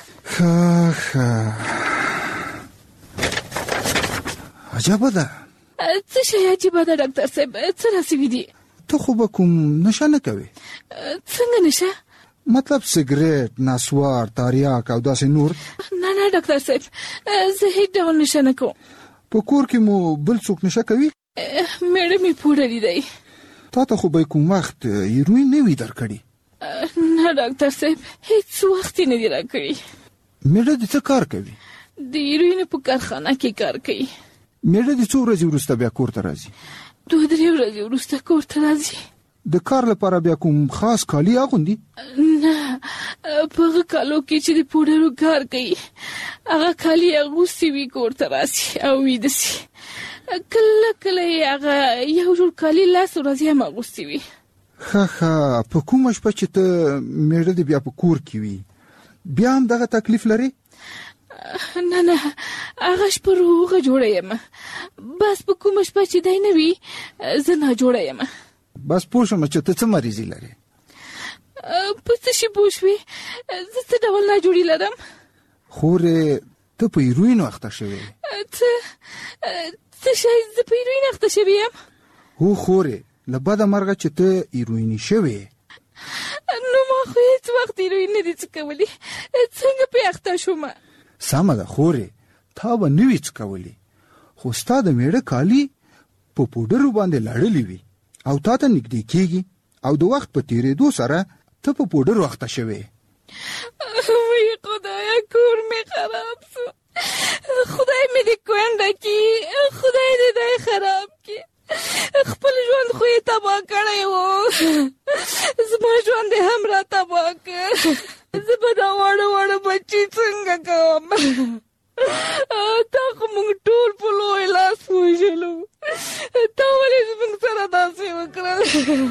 عجبه ده. څه شی عجیبه ده ډاکټر صاحب؟ څه راسوي دي؟ ته خو به کوم نشه نه کوې؟ څنګه نشه؟ مطلب سګریټ، نسوار، تاریاک او داسې نور؟ نه ډاکټر صاحب، زه هیڅ ډول نشه نه کوم. په کور کې مو بل څوک نشه کوي؟ میړه مې پوډري دی. تا ته خو به کوم وخت هیروین نه وي درکړي؟ نه ډاکټر صاحب، هیڅ وخت یې نه دی راکړي. میړه دې څه کار کوي؟ د هیروین په کارخانه کې کار کوي. میړه دې څو ورځې وروسته بیا کور ته راځي؟ 2-3 ورځې وروسته کور ته راځي. د کار لپاره بیا کوم خاص کالي اغوندي؟ نه، په هغه کالو کې چې د پوډرو کار کوي هغه کالي اغوستي وي کور ته راسي او ویده سي. کله یې هغه یو جوړ کالي 10 ورځې هم اغوستي وي. ښه، په کومه شپه چې ته میړه دې بیا په کور کې وي بیا هم دغه تکلیف لري؟ نه، هغه شپه روغه جوړه یم، بس په کومه شپه چې دی نه وي زه نه جوړه یم. بس پوه شوم چې ته څه مریضي لرې. په څه شي پوه شوې؟ زه څه ډول ناجوړي لرم؟ خورې ته په هیروین اخته شوې. څه شی؟ زه په هیروین اخته شوې یم؟ هو خورې، له بده مرغه چې ته هیرویني شوې. نو ما خو هیڅ وخت هیروین نه دي څه کولی، څنګه پې اخته شوم؟ سمه ده خورې، تا به نه وي څه کولی، خو ستا د میړه کالي په پوډرو باندې لړلي وي او تا ته نږدې کېږي او د وخت په تېرېدو سره ته په پوډرو اخته شوې. وی خدایا، کور مې خراب شو. خدای مې دې کونډه کړي، خدای دې دی خراب کړي. خپل ژوند خو یې تباه کړی و، زما ژوند یې هم را تباه کړ. زه به دا واړه بچي څنګه کوم؟ تا خو موږ ټول په لوی لاس وژلو، تا ولې زموږ سره داسې وکړل؟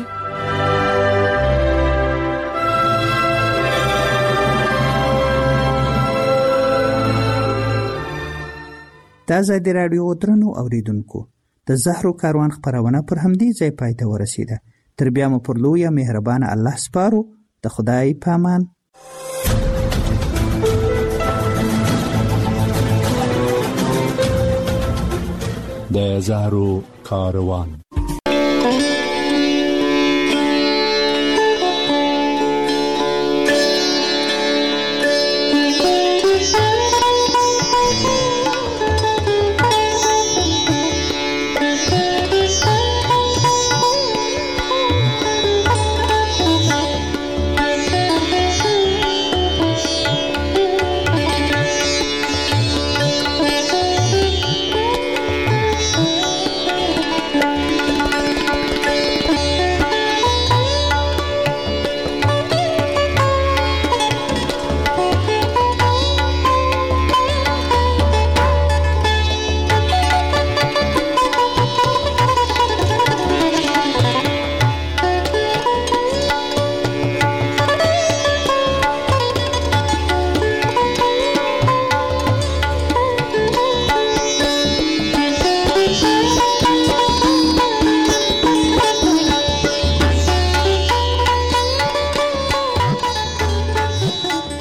دا ځای د راډیو درنو اوریدونکو د زهرو کاروان خپرونه پر همدې ځای پای ته ورسیده. تر بیا مو پر لویه مهربانه الله سپارو. د خدای پامان. د زهرو کاروان.